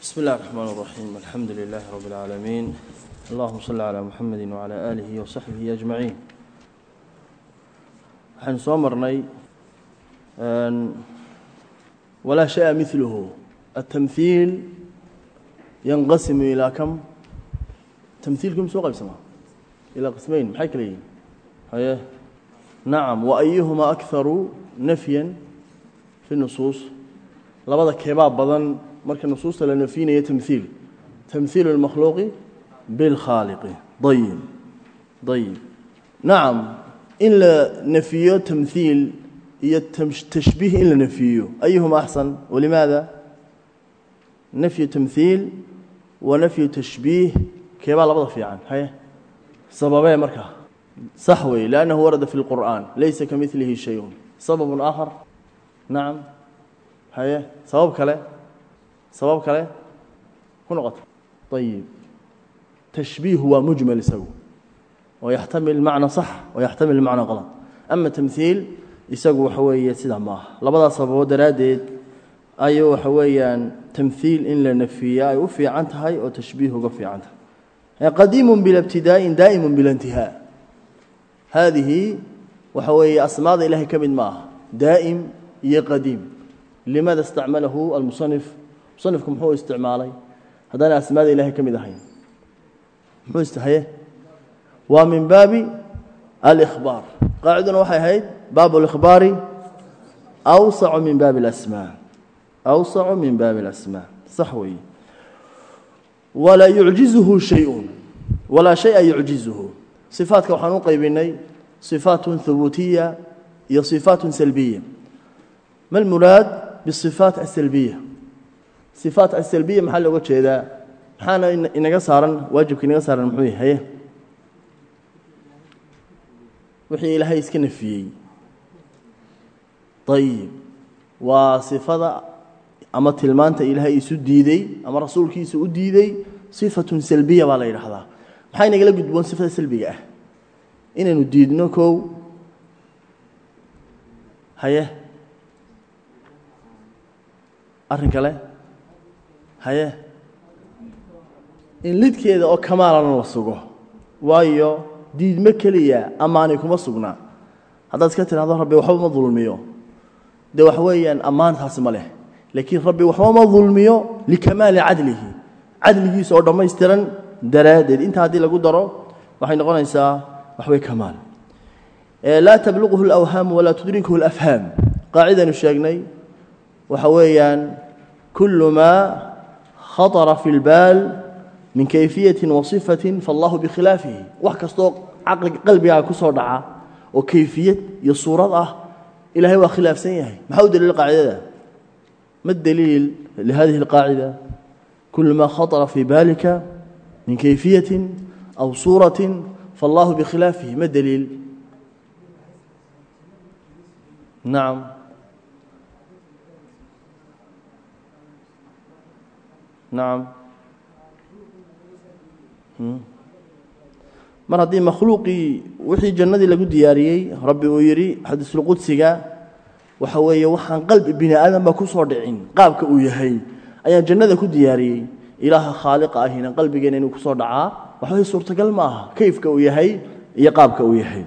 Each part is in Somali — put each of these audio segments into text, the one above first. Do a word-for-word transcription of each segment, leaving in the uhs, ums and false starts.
بسم الله الرحمن الرحيم الحمد لله رب العالمين اللهم صل على محمد وعلى آله وصحبه أجمعين. حن صامرني ولا شيء مثله. التمثيل ينقسم إلى كم؟ تمثيلكم سوق بسمه إلى قسمين محيك لي هي نعم. وأيهما أكثر نفيا في النصوص؟ لبدا كباب بدن marka nusuusta la nafinayo tamthiil tamthiil al-makhluuq bil-khaaliq dayib dayib nعam in la nafiyo tamthiil iyo tashbiih in la nafiyo ayuhuma ahsan walimaada nafyu tamthiil wa nafyu tashbiih keeba labada fiican hay sababay marka sahwi laanahu warada fi al-Qur'an laysa kamithlihi shay'un sabab aakhar nعam hay sabab kale سبب كله هنا قط طيب تشبيه هو مجمل يسوي ويحتمل المعنى صح ويحتمل المعنى غلط. أما تمثيل يسوي حوية سيدا ما لبضع سبب درادد أيوه حويا تمثيل إن لنفيه يوفي عنها أو تشبيه وقفي عنها. قديم بلا ابتداء دائم بلا انتهاء. هذه وحوية أسماء إله كمن ما دائم يا قديم. لماذا استعمله المصنف؟ صنفكم هو استعمالي هذا أسماء إلهي كم يدهين هو استحيه ومن باب الإخبار قاعدنا وحي هيد باب الإخبار أوسع من باب الأسماء أوسع من باب الأسماء صحوي ولا يعجزه شيء ولا شيء يعجزه. صفات كوحنون قيبيني صفات ثبوتية هي صفات سلبية. ما المراد بالصفات السلبية؟ صفات السلبية محل وجه إذا حانا إنك صارن واجبك إنك صارن محويه هي وحي إلهي يسكن فيه طيب وصفة أما تلمانت إلهي يسدي ذي أما رسولك يسدي ذي صفة سلبية ولا يرحضها محاين يقول لك صفة سلبية إن نديد نكو هي أرنك له haye in lidkeeda oo kamaalana la sugo waayo diidma kaliya amaanay kuma sugnaa hadaad iska tiraahdo rabbi waxba ma dulmiyo de wax weeyaan amaantaas ma leh laakiin rabbi waxba ma dulmiyo likamaali adlihi adligiisa oo dhameystiran daraadeed inta hadii lagu daro waxay noqonaysaa wax way kamaal ee la tablughu al-awham wala tudrikuhu al-afham qaacidanu sheegnay waxa weeyaan kullu ma خطر في البال من كيفية وصفة فالله بخلافه وحكستو عقل قلبي كسر دعاء وكيفية يصورة إلى هو خلاف سيئة. ما هو دليل القاعدة؟ ما الدليل لهذه القاعدة؟ كل ما خطر في بالك من كيفية أو صورة فالله بخلافه. ما الدليل؟ نعم نعم mar hadii makhluuqi wixii jannadii lagu diyaariyay rabbi uu yiri hadiisul qudsiga waxa weeye waxaan qalbi bini aadam ba ku soo dhicin qaabka uu yahay ayaa jannada ku diyaariyay ilaaha khaaliqa ahina qalbigeena inuu ku soo dhacaa waxa suurtagal ma aha kayfka uu yahay iyo qaabka uu yahay.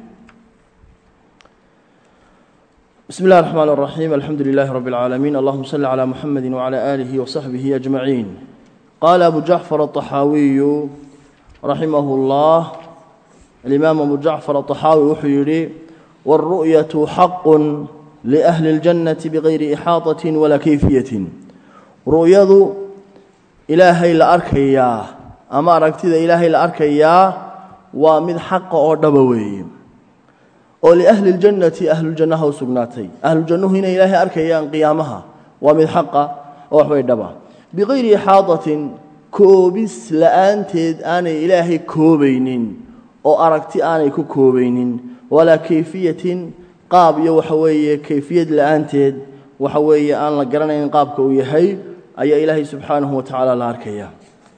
بسم الله الرحمن الرحيم الحمد لله رب العالمين اللهم صل على محمد وعلى آله وصحبه أجمعين. قال أبو جعفر الطحاوي رحمه الله الإمام أبو جعفر الطحاوي وحيري والرؤية حق لأهل الجنة بغير إحاطة ولا كيفية. رؤية إلهي الأركيا أما ركتذ إلهي الأركيا ومن حق أو دبوي ولأهل الجنة أهل الجنة وسجناتي أهل الجنة هنا إلهي أركيا قيامها ومن حق أو حوي دبا بغير إحاطة كوبس لأنتد أنا إلهي كوبينين أو أركتي أنا كوبينين ولا كيفية قاب يوحوي كيفية لأنتد وحوي أنا لقرنين قاب كويهي أي إلهي سبحانه وتعالى الأركيا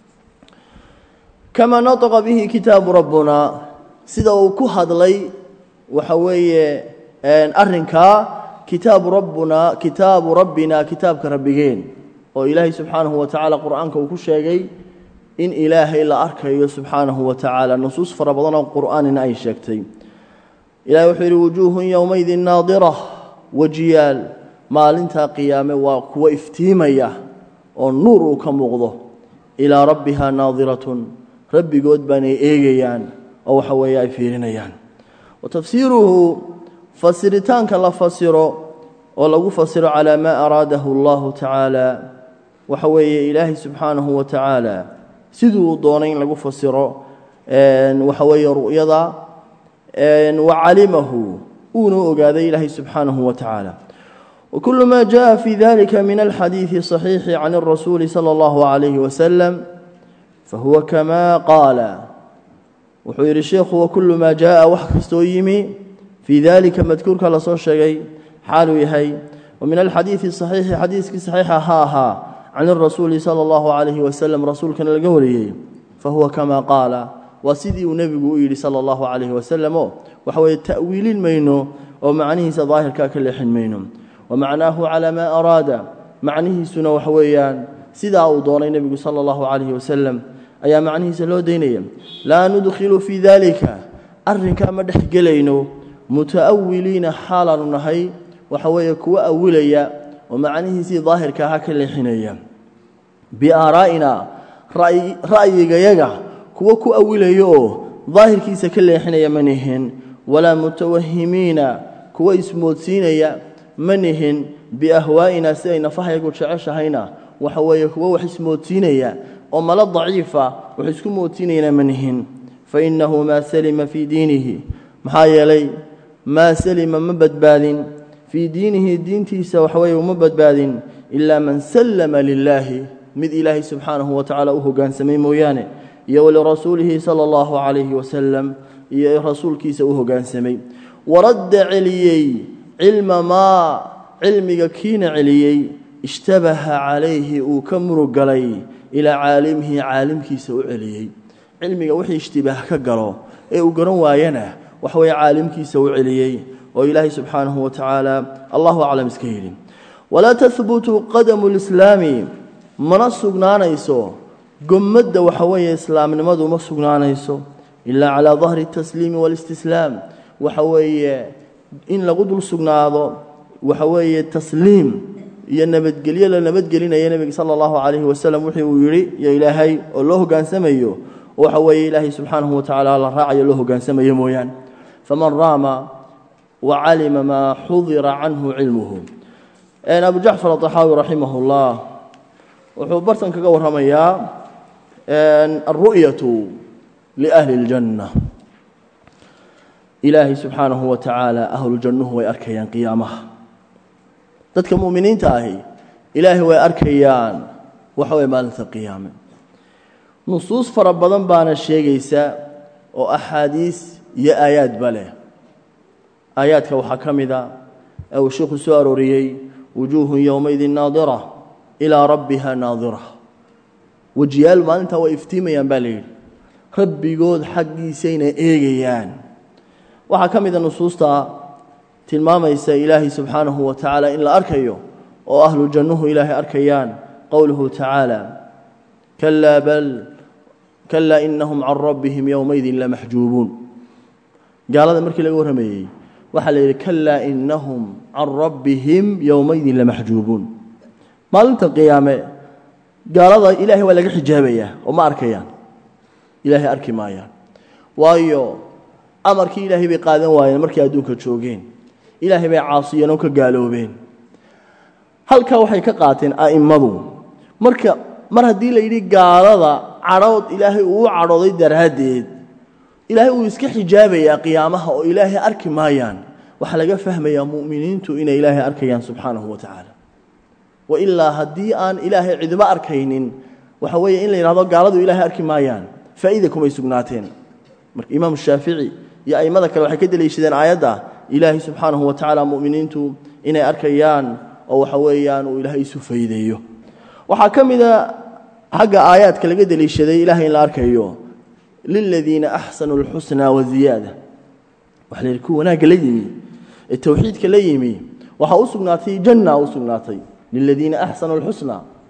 كما نطق به كتاب ربنا سيدو كهد لي وحوي أن أرنكا كتاب ربنا كتاب ربنا كتاب كربيين oo ilaahay subxaanahu wa tacaala qur'aanka uu ku sheegay in ilaahay la arkayo subxaanahu wa tacaala nusuus fara badan oo qur'aanina ay sheegtay ilaahay wuxuu yidhi wujuuhun yowmaydin naadira wajiyaal maalintaa qiyaame waa kuwa iftiimaya oo nuur uu ka muuqdo ilaa rabbihaa naadiratun rabbigood baanay eegayaan oo waxa weeye ay fiirinayaan wa tafsiiruhu fasiritaanka la fasiro oo lagu fasiro calaa maa araadahu allahu tacaala waxa weeye ilaahay subxaanahu wa tacaala siduu doonay in lagu fasiro waxa weeye ru'yada وعلمه أونو أقاذي إلهي سبحانه وتعالى وكل ما جاء في ذلك من الحديث الصحيح عن الرسول صلى الله عليه وسلم فهو كما قال وحير الشيخ وكل ما جاء وحكستويمي في ذلك مذكور كالصور شيء حالو يهي ومن الحديث الصحيح حديث صحيح ها ها عن الرسول صلى الله عليه وسلم رسول كان القولي فهو كما قال وسيدي ونبي صلى الله عليه وسلم وحوى التأويل المينو ومعنيه ظاهر كاكل حنمينو ومعناه على ما أراد معنيه سنة وحويان سيدا أوضون النبي صلى الله عليه وسلم أي معنيه سلو دينيا لا ندخل في ذلك أرنك مدح قلينو متأولين حالا نهي وحوى كوا أوليا ومعنيه سي ظاهر كاكل حنيا بآرائنا رأي رأي يقع kuwa ku awilayo daahirkiisa ka leexinaya manihin wala mutawahhimina kuwa ismoodsiinaya manihin biahwaa'ina si ay nafahayagu jeceshahayna waxa weeye kuwa wax ismoodsiinaya oo mala daciifa wax isku moodsiinayna manihin fa innahu ma salima fi diinihi maxaa yeelay ma salima ma badbaadin fi diinihi diintiisa waxa weeye uma badbaadin illa man sallama lillahi mid ilaahi subhanahu wa ta'ala u hoggaansamay mooyaane iyo rasuulihi sallallahu alayhi wa sallam iyo rasuulkiisa uu hoggaansamay warada ciliyay ilma ma ilmiga kiina ciliyay ishtabaha alayhi uu ka murugalay ila caalimihi caalimkiisa uu ciliyay ilmiga wixii ishtibaah ka galo ee uu garan waayana wax way caalimkiisa uu ciliyay oo ilaahi subhanahu wa ta'ala Allahu a'lam iskayrin wala tathbutu qadamu al-islami mana sugnaanayso قمد وحوي إسلام نمد وما سجنانيسو إلا على ظهر التسليم والاستسلام وحوي إن لقدر سجناضو وحوي التسليم يا نبت قليلا نبت قلينا يا نبي صلى الله عليه وسلم وحي ويري يا إلهي الله كان سميه وحوي إلهي سبحانه وتعالى الله راعي الله كان سميه مويان فمن رام وعلم ما حضر عنه علمه أنا أبو جعفر الطحاوي رحمه الله وحبرتن كجور هميا الرؤية لأهل الجنة إلهي سبحانه وتعالى أهل الجنة ويأركيان قيامه ذاتك مؤمنين تاهي إلهي ويأركيان وحوي مالث قيامه نصوص فربضان بانا الشيقيسة وأحاديث يا آيات بله آيات كوحكم ذا أو الشيخ السواروري وجوه يومئذ ناظرة إلى ربها ناظرة وجيال ما أنت وإفتيميان باليل ربي قود حقي سينا إيجيان وحكم إذا نصوصتا تلماما يسا إلهي سبحانه وتعالى إلا أركيو وأهل الجنة إلهي أركيان قوله تعالى كلا بل كلا إنهم عن ربهم يومئذ لمحجوبون قال هذا مركي لقوه رمي وحل كلا إنهم عن ربهم يومئذ لمحجوبون ما لنت القيامة قال هذا إلهي ولا حجابية وما أركيان إلهي أركي مايان وايو أمركي إلهي بقادن وايان مركي أدوك تشوقين إلهي بعاصيان وكقالوبين هل كوحي كقاتن أئمضوا مركا مر هدي ليدي قال هذا عرض إلهي وعرض درهديد إلهي ويسك حجابية قيامها وإلهي أركي مايان وحلقة فهم يا مؤمنين تو إن إلهي أركيان سبحانه وتعالى وإلا هدي أن إلهي عذما أركينين وحوي إن لي هذا قال إلهي أركي مايان فإذاكم يسقناتين إمام الشافعي يا أي ماذا كانوا حكيد لي شذن عيدا إلهي سبحانه وتعالى مؤمنين تو إن أركيان أو حويان وإلهي سفيديه وحكم إذا حق آيات كلا قد لي شذي إلهي إلا أركيه للذين أحسنوا الحسنى والزيادة وحليركو هناك ليمي التوحيد كليمي وحاوسقناتي جنة وسقناتي للذين أحسنوا الحسنى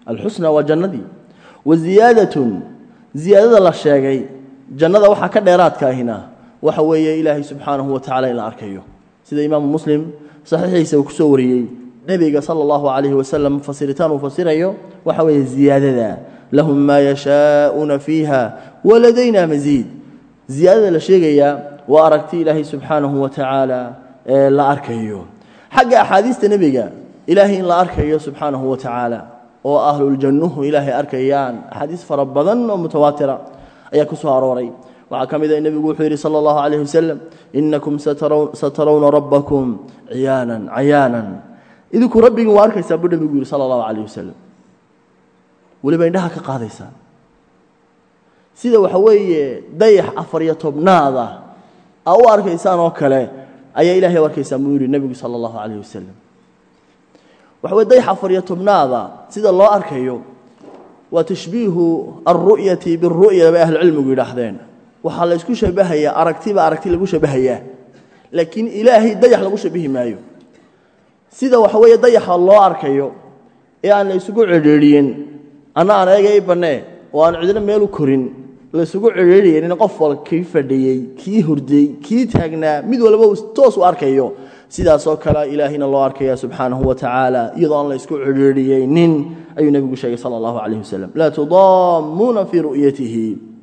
alxusna waa jannadii wa ziyaadatun ziyaadada la sheegay jannada waxaa ka dheeraadka ahina waxa weeye ilaahay subxaanahu wa tacaala in la arkayo sida imaamu muslim saxiixiisa uu ku soo wariyey nebiga sala allahu calayhi wasalam fasiritaan uu fasirayo waxa weeye ziyaadada lahum maa yashaa'uuna fiiha waladayna masiid ziyaadada la sheegayaa waa aragti ilaahay subxaanahu wa tacaala ee la arkayo xagga axaadiista nebiga ilaahay in la arkayo subxaanahu wa tacaala oo ahluljannuhu ilaahay arkayaan axaadiis fara badan oo mutawaatira ayaa ku soo arooray waxaa ka mid ah nebigu wuxuu yidhi sala allahu calayhi wasalam innakum satarawna rabbakum ciyaanan cayaanan idinku rabbigin waa arkaysaa buu nebigu yidhi sala allahu calayhi wasalam weliba indhaha ka qaadaysaa sida waxa weeye dayax afar iyo tobnaada aa u arkaysaan oo kale ayaa ilaahay u arkaysaan buu yidhi nebigu sala allahu calayhi wasalam waxa weye dayax afar iyo tobnaada sida loo arkayo waa tashbiihu alru'yati biru'ya bay ahlucilmigu yidhaahdeen waxaa la isku shabahayaa aragtiba aragti lagu shabahayaa laakiin ilaahay dayax lagu shabihi maayo sida waxa weeye dayaxa loo arkayo ee aan la isugu cidhiidhiyin anna aan eega i bannee oo aan cidina meel u korin la isugu cidhiidhiyin qof wal kii fadhiyey kii hurday kii taagnaa mid walba toos u arkayo sidaasoo kale ilaahayna loo arkaya subxaanahu wa tacaala iyadoo aan la isku cidhiidhiyeynin ayuu nebigu sheegay sala allahu calayhi wasalam laa tudaamuuna fii ru'yatihi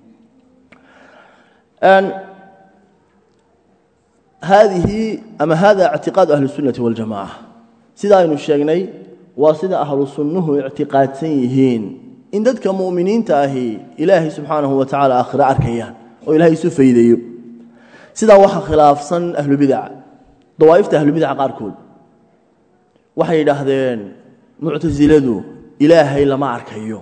haadihi ama hada ictiqaadu ahli sunnati waljamaca sida aynu sheegnay waa sida ahlu sunnuhu ictiqaadsan yihiin in dadka mu'miniinta ahi ilaahay subxaanahu wa tacaala aakhire arkayaan oo ilaahay isu faydayo sidaa waxaa khilaafsan ahlubidaca dawaa'ifta ahlubidaca qaarkood waxay yidhaahdeen muctasiladu ilaahay lama arkayo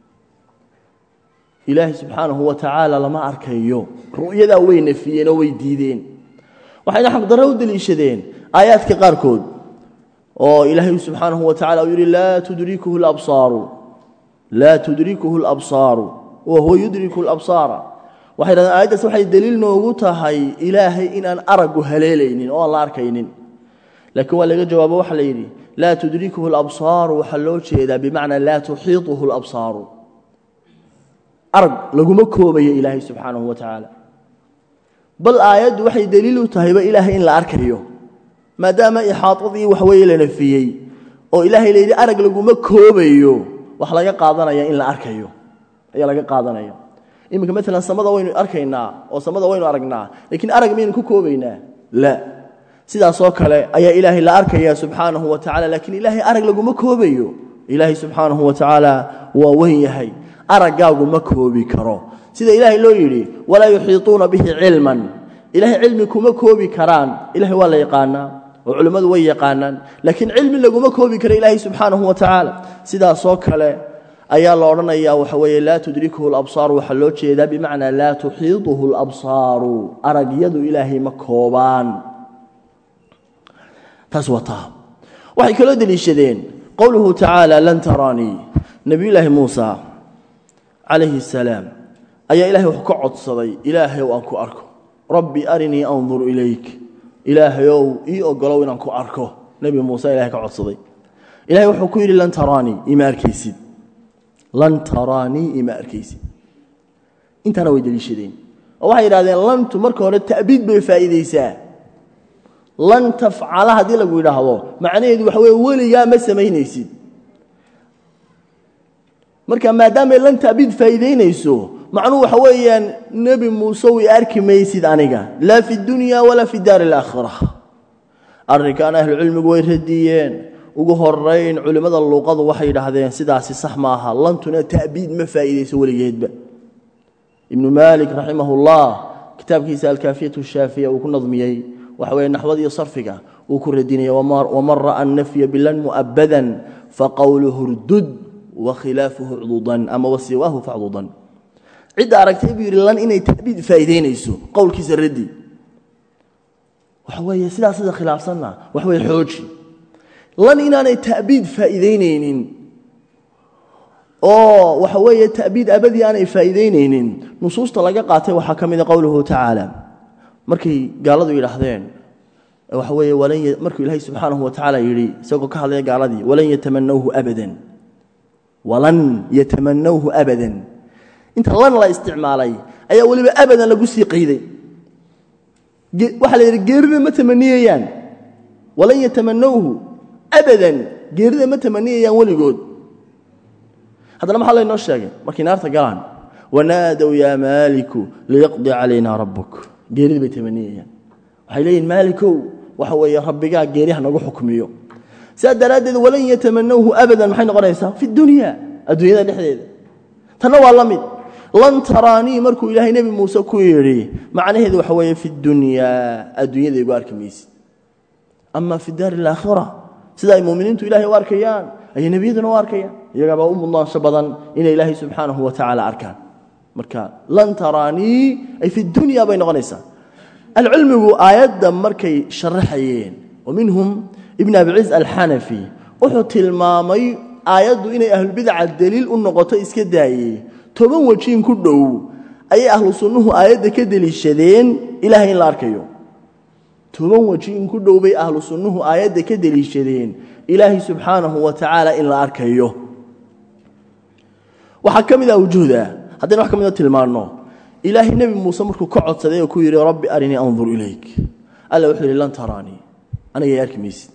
ilaahay subxaanahu wa tacaala lama arkayo ru'yadaa way nafiyeen oo way diideen waxayna xaqdarro u deliishadeen aayaadka qaarkood oo ilaahay subxaanahu wa tacala uu yidhi laa tudrikuhu labsaaru laa tudrikuhu alabsaaru wa huwa yudriku alabsaara waxay yidhahdeen aayaddaas waxay deliil noogu tahay ilaahay inaan araggu haleelaynin oo aan la arkaynin laakiin waa laga jawaabo waxa la yidhi laa tudrikuhu alabsaaru waxaa loo jeedaa bimacnaa laa tuxiituhu alabsaaru arag laguma koobayo ilaahay subxaanahu wa tacaala bal aayaddu waxay deliil u tahayba ilaahay in la arkayo maadaama ixaatadii wax weeye la nafiyey oo ilaahay la yidhi arag laguma koobayo wax laga qaadanaya in la arkayo ayaa laga qaadanaya iminka maalan samada waynu arkaynaa oo samada waynu aragnaa laakiin arag maynu ku koobaynaa la sidaasoo kale ayaa ilaahay la arkaya subxaanahu wa tacala laakiin ilaahay arag laguma koobayo ilaahay subxaanahu wa tacaala waa weyn yahay araggaagu ma koobi karo sida ilaahay loo yidhi walaa yuxiituuna bihi cilman ilaahay cilmi kuma koobi karaan ilaahay waa la yaqaanaa oo culimmadu way yaqaanaan laakiin cilmi laguma koobi karo ilaahay subxaanahu wa tacaala sidaasoo kale ayaa la odhanayaa waxa weeye laa tudrikuhu alabsaaru waxaa loo jeedaa bimacnaa laa tuxiituhu alabsaaru aragyadu ilaahay ma koobaan taas waa taa waxay kaloo deliishadeen qowluhu tacaala lan taraanii nebiyullaahi muusa calayhi asalaam ayaa ilahay wuxuu ka codsaday ilaahayow aan ku arko rabbi arinii andur ilayk ilaahayow ii ogolow inaan ku arko nebi muuse ilahay ka codsaday ilahay wuxuu ku yidhi lan taraanii ima arkaysid lan taraanii ima arkaysid intaana way deliishadeen oo waxay yidhahdeen lantu marka hore ta'biid bay faa'iidaysaa lan tafcala haddii lagu yidhaahdo macnaheedu waxa weye weligaa ma samaynaysid marka maadaamay lan ta'biid faa'iidaynayso macnuhu waxa weeyaan nebi muuse way arki maysid aniga laa fi dunya walaa fi daari alaakhira arrinkan ahlucilmigu way radiyeen ugu horeyn culimmada luuqadu waxay yidhaahdeen sidaasi sax maaha lantuna ta'biid ma faa'iidayso weligeedba ibnu maalik raximahullah kitaabkiisa alkaafiyatu shaafiya uu ku nadmiyey waxa weeye naxwada iyo sarfiga uu ku radinaya waman ra'a annafya bilan mu'abadan faqowluhu rdud wakhilaafuhu cdudan ama wasiwaahu facdudan cidda aragtay buu yidhi lan inay ta'biid faa'iidaynayso qowlkiisa raddi waxa weeye sidaas sida khilaafsanna waxa weeye xooji lan inaanay ta'biid faa'iidaynaynin oo waxa weeye ta'biid abadi aanay faa'iidaynaynin nusuusta laga qaatay waxaa ka mid a qowluhu tacaala markay gaaladu yidhaahdeen waxa weeye markuu ilaahay subxaanahu wa tacaala yidhi isagoo ka hadlaya gaaladii walan yatamanawhu abadan walan yatamannawhu abadan inta lan la isticmaalay ayaa waliba abadan lagu sii qeyday waxa la yiri geerida ma tamaniyayaan walan yatamannawhu abadan geerida ma tamaniyayaan waligood hadana waxa la inoo sheegay markii naarta galaan wanaadaw ya maliku liyaqdi alayna rabbuk geerida bay tamaniyayaan waxay leeyihiin malikow waxa weeye rabbiga geeriha nagu xukmiyo سادرادد ولن يتمنوه أبدا محي نقرأيسا في الدنيا الدنيا نحن تنوى اللمد لن تراني مركو إلهي نبي موسى كويري معنى هذا وحوية في الدنيا الدنيا ذي يبارك ميس أما في الدار الآخرة سيدا المؤمنين تو إلهي واركيان أي نبي ذنو واركيان يقابا أم الله شبضا إن إلهي سبحانه وتعالى أركان مركان لن تراني أي في الدنيا بين غنيسا العلم هو آيات مركي شرحيين ومنهم ابن أبي عز الحنفي وحط المامي آيات إن أهل البدع الدليل النقطة إسكداية توبان وجين كله أي أهل السنة آيات كدليل الشدين إلهي الأركيو توبان وجين كله بي أهل السنة آيات كدليل الشدين إلهي سبحانه وتعالى إلا أركيو وحكم إذا وجوده هذا نحكم إذا تلمانه إلهي النبي موسى مركو كعد صديه وكويري ربي أرني أنظر إليك ألا وحلي لن تراني أنا يارك ميسي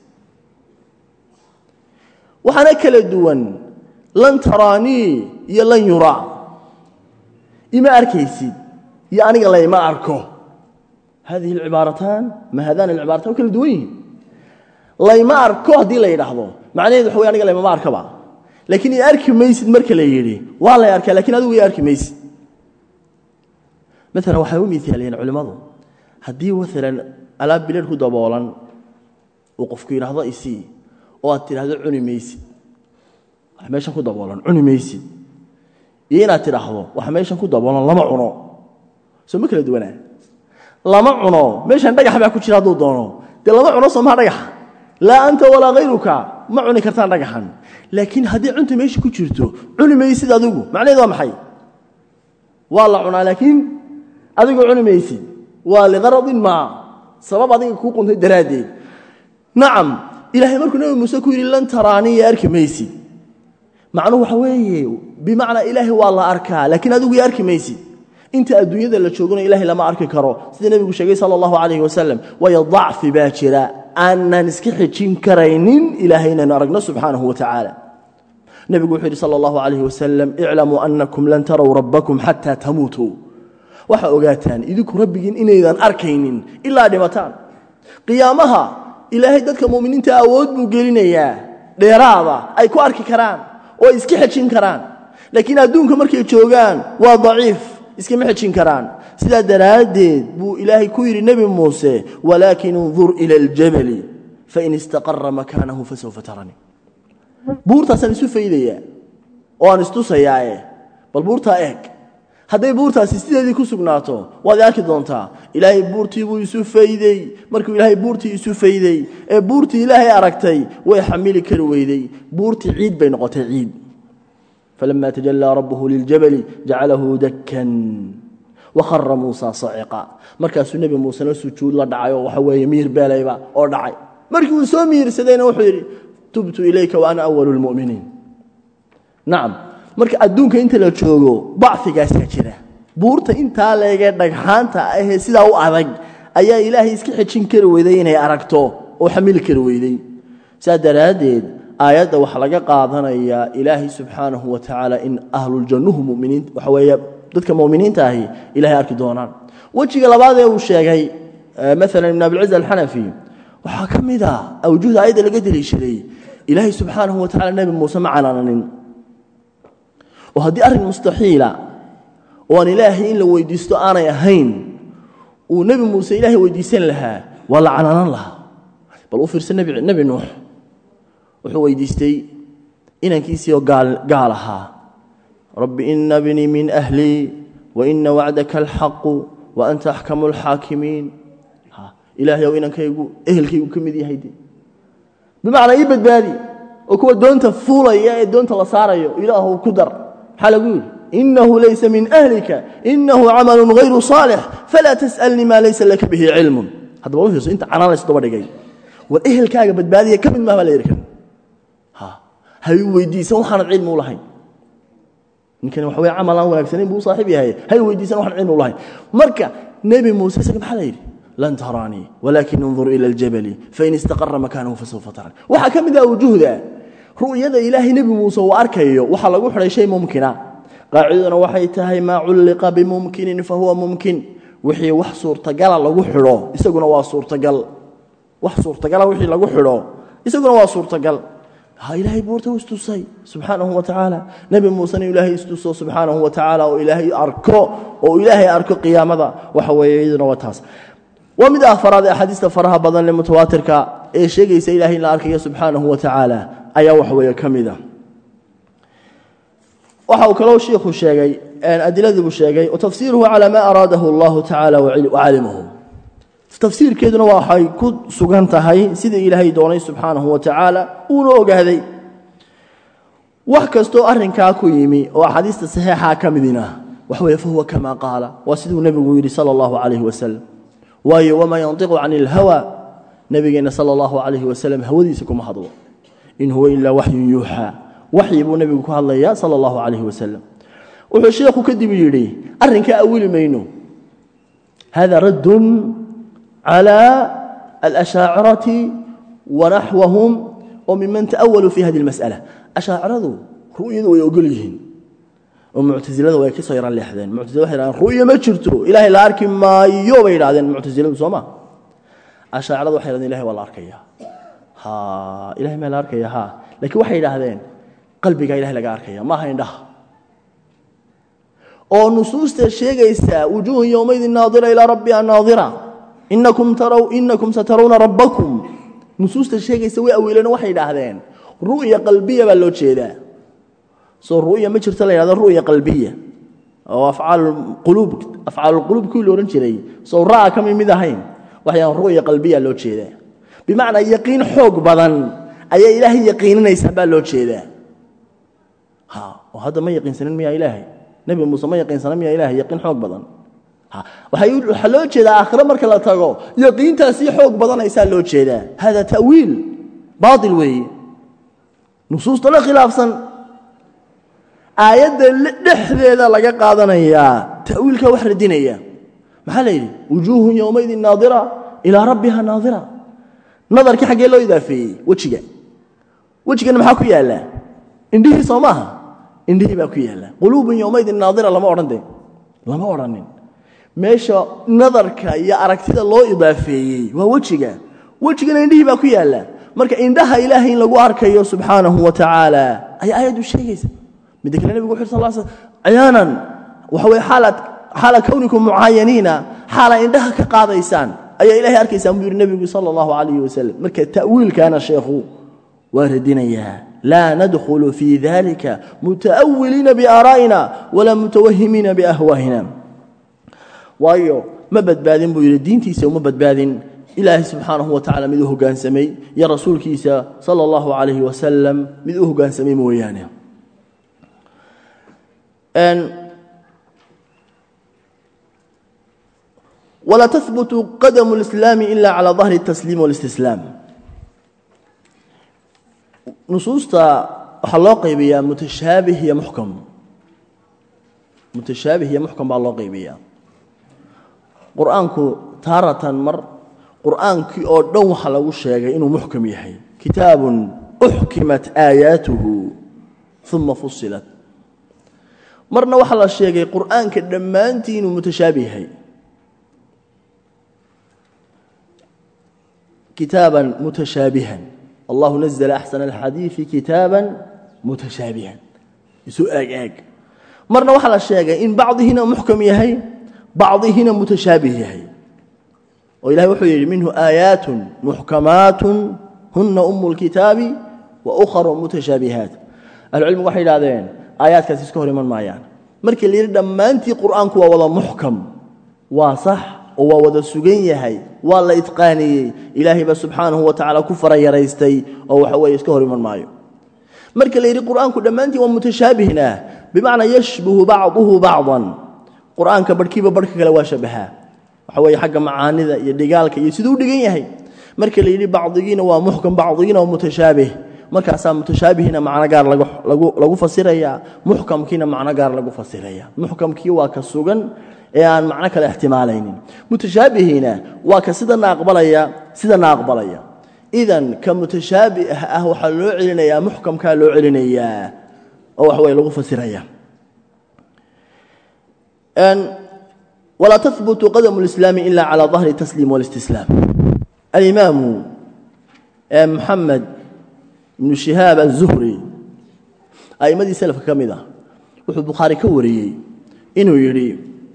وحنا كلا دوان لن تراني يا لن يرى إما أركيسي يعني الله ما أركه هذه العبارتان ما هذان العبارتان كل دوين لا ما أركه دي لا يلاحظه معناه إذا حوي يعني الله ما أركبه لكن يأرك ميسد مركل يجري والله يأرك لكن هذا هو يأرك ميسد مثلا وحيوم مثالين علماء هدي مثلا ألا بلاد هو دبالا وقف كي لحظة إسي وأتي هذا عني ميسد وحمايشان كو دبالا عني ميسد يينا تراحضو وحمايشان كو دبالا لما عنو سو ما كلا دوانaa lama cuno meeshan dhagax baa ku jira doo doono de lama cuno soo ma dhagax la anta wala ghayruka ma cuni kartaan dhagaxan laakiin hadii cunto meesha ku jirto cuni maysid adigu macnaheedu waa maxay waa la cunaa laakiin adigu cuni maysid waa li gharadin ma sabab adiga ku quntay daraadeed nacam ilaahay markuu nabi muuse ku yiri lan taraani yarki maysid macnuhu waxa weeye bimaana ilaahay waa la arkaa laakiin adigu yarki maysid inta adduunyada la joogana ilaahay lama arki karo sida nabigu sheegay sallallahu alayhi wasallam way dha'f baajira annan iska xijin karaynin ilaahayna aragna subhanahu wa ta'ala nabigu wuxuu sallallahu alayhi wasallam i'lamu annakum lan taraw rabbakum hatta tamutu waxa ogaataan idinku rabbigiin inaydan arkaynin ilaa dhimataan qiyaamaha ilaahay dadka muuminiinta awood buu gelinayaa dheeraada ay ku arki karaan oo iska xijin karaan laakiin adduunka markay joogaan waa dhaif iskama xijin karaan sida daraadeed buu ilaahay ku yiri nabi muuse walaakin unzur ila aljabal fa in istaqarra makanahu fasawfa tarani buurtaasan isu faydaya oo aan istusayaaye bal buurta eeg haday buurtaasi sideedii ku sugnaato waad arki doontaa ilaahay buurtii buu isu fayday markuu ilaahay buurtii isu fayday ee buurtii ilaahay aragtay way xamili kar weyday buurtii ciid bay noqotay ciid فلما تجلى ربه للجبل جعله دكا وخر موسى صعقا markaas nabi muuse sujuud la dhacayo waxa weeye miir beelayba oo dhacay markii uu soo miirsadayna wuxuu yiri tubtu ilayka wa ana awwalul mu'minin nacam marka adduunka inta la joogo bacfigaas ka jira buurta inta leega dhagxaanta ah sida u adag ayaa ilaahay iska xijin kar weeday inay aragto oo xamil kar weeday saadaradeed aayada waxa laga qaadanaya ilaahi subhanahu wa ta'ala in ahlul jannah mu'minin waxa weeye dadka mu'miniinta ahi ilaahay arki doonaan wajiga labaad ee uu sheegay mesela ibn Abi Izz al-Hanafi waxa kamida awjuud aayada laga dilishay ilaahi subhanahu wa ta'ala nabi Muuse macananin oo hadii arin mustahiila oo aan ilaahay in la weydiisto aanay ahayn oo nabi Muuse ilaahay weydiisan lahaa wala cananan lahaa bal u fiirsan nabi nabi nuux wuxuu weydiistay inankiisii oo gaal gaal ahaa rabbi inna bini min ahli wa inna wa'daka alhaq wa anta ahkamul hakimin ha ilaahay oo inankaygu ehelkaygu kamid yahay bimaana ay badbaadi oo kuwa doonta fuulaya ee doonta la saarayo ilaahu ku dar xalagu innahu laysa min ahlika innahu amalun ghayru salih fala tasalni ma laysa laka bihi ilmun hada waa fiirso inta canaanayso daba dhigay war ehelkaaga badbaadiya kamid ma baa la yirkan hay weydiisan waxaan cilmi u lahayn ninkan waxa way amal aan wanaagsaneyn buu saaxiib yahay hay weydiisan waxaan cilmi u lahayn marka nabi muuse isaga maxaa la yiri lan tarani walakin انظر الى الجبل فإن استقر مكانه فسوف تراني waxa kamid ah wujuhda ru'yada ilaahi nabi muuse oo arkayo waxa lagu xiray shay mumkina qaacidana waxay tahay ma ulqa bimumkin fa huwa mumkin wixii wax suurtagal lagu xiro isaguna waa suurtagal wax suurtagal wixii lagu xiro isaguna waa suurtagal ha ilaahi buurta istusay subhanahu wa ta'ala nabi muuse ilaahi istuso subhanahu wa ta'ala oo ilaahi arko oo ilaahi arko qiyaamada waxa weeyayna waa taas ومن أفراد أحاديث فرها بدن المتواتر كا إيش يجي سيد الله إلا أركيه سبحانه وتعالى أي وحوي كمذا وحو كلو شيخ الشيء أن أدلة الشيء وتفسيره على ما أراده الله تعالى وعلمه تفسير كذا وحي كد سجنت هاي سيد إلهي دوني سبحانه وتعالى ولوج هذي وحكستو أرن كاكو يمي وحديث صحيحة كمذنا وحوي فهو كما قال وسيد النبي صلى الله عليه وسلم وما ينطق عن الهوى نبينا صلى الله عليه وسلم هوديسكم حضوا إن هو إلا وحي يوحى وحي ابو نبيك الله يا صلى الله عليه وسلم وحشيخ كدب يري أرنك أول مينو هذا رد على الأشاعرة ونحوهم وممن تأولوا في هذه المسألة أشاعرة رؤيا ويقولين ومعتزلة ويكي صيران لحدين معتزلة وحيران رؤية ما جرتو إلهي لا أركي ما يوبا يلعدين معتزلة وصوما أشاعرة وحيران إلهي والله أركيها ها إلهي ما لا أركيها ها لكن وحي لحدين قلبك إلهي لك أركيها ما هين ده أو نصوص الشيء يسا وجوه يومئذ ناظرة إلى ربها ناظرة إنكم تروا إنكم سترون ربكم نصوص الشيء يسوي أولا وحي لحدين رؤية قلبية بلو شيء ده سو الرؤية ما جرت لها هذا الرؤية قلبية أو أفعال القلوب أفعال القلوب كل رنشري سو رأى كم يمدهين وهي الرؤية قلبية لو شيء ده بمعنى يقين حق بدن أي إلهي يقين يسبب لو شيء ده ها وهذا ما يقين سنن يا إلهي نبي موسى ما يقين سنن يا إلهي يقين حق بدن ها وهيقول حلو شيء ده آخر مرة لا تقو يقين تأسي حق بدن يسال لو شيء ده هذا تأويل باطل وي نصوص طلع خلاف سن آيات dhexdeeda laga qaadanaya ta'wiilka wax radinaya maxaa leeyahay wujuuh yawmaydin naadira ila rabbiha naadira nadarka xagee loo idaafeeyay wajiga wajigana maxaa ku yaala indhihi Soomaha indhihi baa ku yaala quluubun yawmaydin naadira lama oranday lama oranin meesha nadarka iyo aragtida loo idaafeeyay waa wajiga wajigana indhihi baa ku yaala marka indhaha ilaahay in lagu arkayo subhanahu wa ta'ala ay aayadu sheegaysa midda kale nabigu wuxuu sallallahu alayhi wasallam ayaanan waxa way xaalad xaala kawnikum muayyanina xaala indhaha ka qaadaysaan ayaa ilaahay arkaysan buu nabigu sallallahu alayhi wasallam marka ta'wiilkana sheekhu waaridinaya la nadkhulu fi dhalika mutaawwilina bi ara'ina wala mutawahhimina bi ahwahina waayo ma badbaadin buu yiri diintiisa uma badbaadin ilaahay subhanahu wa ta'ala mid u hogaansamay ya rasuulkiisa sallallahu alayhi wasallam mid u hogaansamay mooyaane أن ولا تثبت قدم الإسلام إلا على ظهر التسليم والاستسلام نصوص حلاقي بيا متشابه هي محكم متشابه هي محكم بالله بيا قرآنك تارة مر قرآنك أو دون حلو الشيء إنه محكم يحي كتاب أحكمت آياته ثم فصلت مرنا وحل الشيء القرآن كدمانتين متشابهين كتابا متشابها الله نزل أحسن الحديث كتابا متشابها يسوء أجاك مرنا وحل الشيء إن بعض هنا محكم يهي بعض هنا متشابه يهي وإلهي وحي منه آيات محكمات هن أم الكتاب وأخر متشابهات العلم وحي هذين آيات كاسيس كهري من مايان مركي اللي يرد ما أنتي قرآنك ووضا محكم واصح ووضا سجين يهي والله إتقاني إلهي سبحانه وتعالى كفر يريستي أو حوي يسكهري من مايو مركي اللي يرد قرآنك لما أنتي ومتشابهنا بمعنى يشبه بعضه بعضا قرآنك بركيبه بركك لو شبهها وحوي حق معاني ذا يدقالك يسدو دقين يهي مركي اللي يرد بعضيين ومحكم بعضيين ومتشابه markaasaa mutashaabihiina macno gaar lagu lagu lagu fasirayaa muxkamkiina macno gaar lagu fasirayaa muxkamkii waa ka sugan ee aan macno kale ihtimaalaynin mutashaabihiina waa ka sidana aqbalaya sidana aqbalaya idan ka mutashaabih ah waxa loo celinayaa muxkamka loo celinayaa oo wax way lagu fasirayaa an ولا تثبت قدم الإسلام إلا على ظهر التسليم والاستسلام الإمام محمد بن شهاب الزهري أي مدي سلف كمذا وحب البخاري كوري إنه يري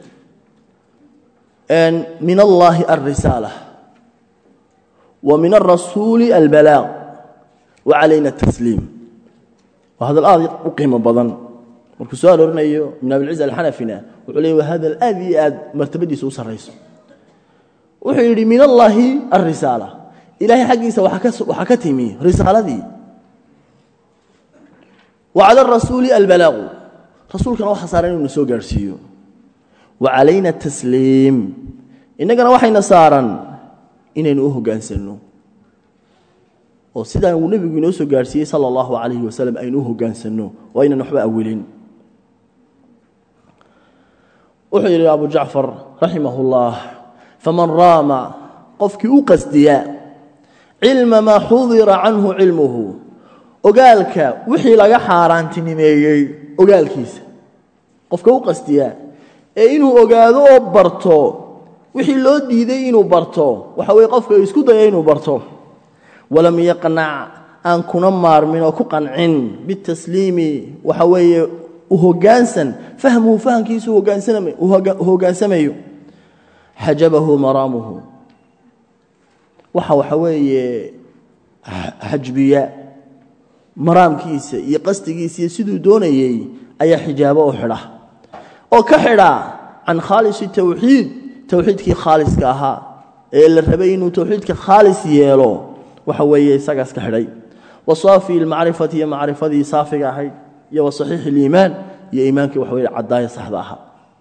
أن من الله الرسالة ومن الرسول البلاغ وعلينا التسليم وهذا الآن أقيم بضن والكسؤال رنيو من أبي العزة الحنفينا وعليه وهذا الآذي آد مرتبدي سوس الرئيس وحيري من الله الرسالة إلهي حقيسة وحكتمي رسالة دي وعلى الرسول البلاغ رسول كان وحا صارين ونسو قرسيو وعلينا التسليم إننا وحي نصارا إننا نوه قانسنو وسيدا ونبي نسو قرسي صلى الله عليه وسلم أي نوه قانسنو وإن نحبا أولين وحير أبو جعفر رحمه الله فمن رام قفك أقصديا علم ما حضر عنه علمه وقالك وحي لغا حاران تنميي وقالكيس قفك أقصديا إنه أقاذو برطو وحي لو ديدي إنه برطو وحوي قفك يسكد إنه برطو ولم يقنع أن كنمار من وكقنعن بالتسليم وحوي وهجانسا فهمه فهم كيسه وهجانسا وهجانسميه حجبه مرامه وحو حوي حجبيا مرام كيسه يقصد كيسه يسدو دوني أي حجابه وحرة أو كحرة عن خالص التوحيد توحيد كي خالص كها اللي ربينه توحيد كخالص يلو وحوي سقس كحري وصافي المعرفة هي معرفة صافي كحي يا وصحيح الإيمان يا إيمانك وحوي عداية صحضاها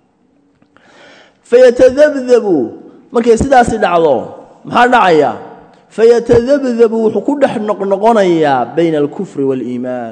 فيتذبذب ما كي سدا سدا الله ما دعيا فيتذبذب وحكود نقنقونيا بين الكفر والإيمان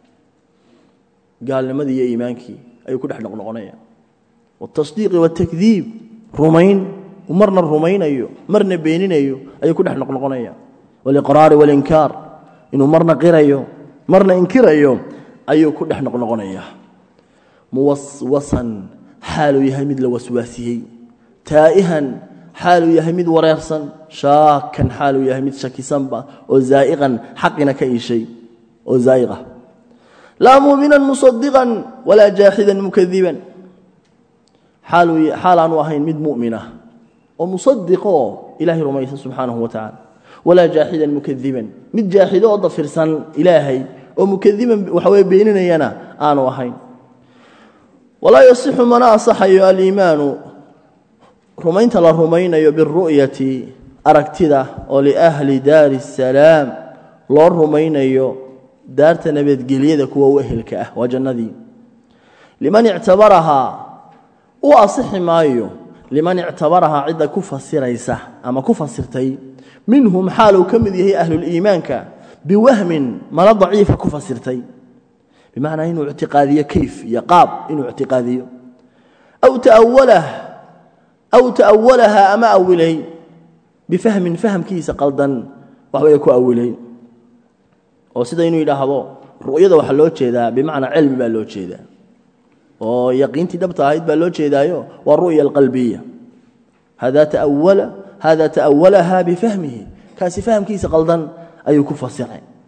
قال لماذا يا إيمانك أي كود نقنقونيا والتصديق والتكذيب رومين ومرنا الرومين أيو مرنا بينين أيو أي كود نقنقونيا والإقرار والإنكار إنه مرنا غير أيو مرنا إنكر أيو أيو كل إحنا قلنا موسوسا حاله يهمد لوسواسه تائها حاله يهمد وريرسا شاكا حاله يهمد شكي سنبا وزائغا حقنا كأي شيء وزائغا لا مؤمنا مصدقا ولا جاحدا مكذبا حاله حالا وهين مد مؤمنة ومصدقا إلهي رميس سبحانه وتعالى ولا جاحدا مكذبا مد جاحدا وضفرسا إلهي ومكذبا وحوي بيننا ينا آن وحين ولا يصح من أصح الإيمان رمينت الله رمين بالرؤية أركتدا ولأهل دار السلام الله رمين دار تنبيت قليدك وأهلك وجندي لمن اعتبرها وأصح مايو لمن اعتبرها عدة كفة سيريسة أما كفة سيرتي منهم حال كم ذي أهل الإيمان ك بوهم ما ضعيف كفسرتي بمعنى إنه اعتقادية كيف يقاب إنه اعتقادية أو تأوله أو تأولها أما أولي بفهم فهم كيس قلدا وهو يكو أولي وسيدا إنه إله الله رؤية وحلوت شيدا بمعنى علم بالوت شيدا ويقين تدبت عيد بالوت شيدا والرؤية القلبية هذا تأول هذا تأولها بفهمه كاس فهم كيس قلدا أي كفر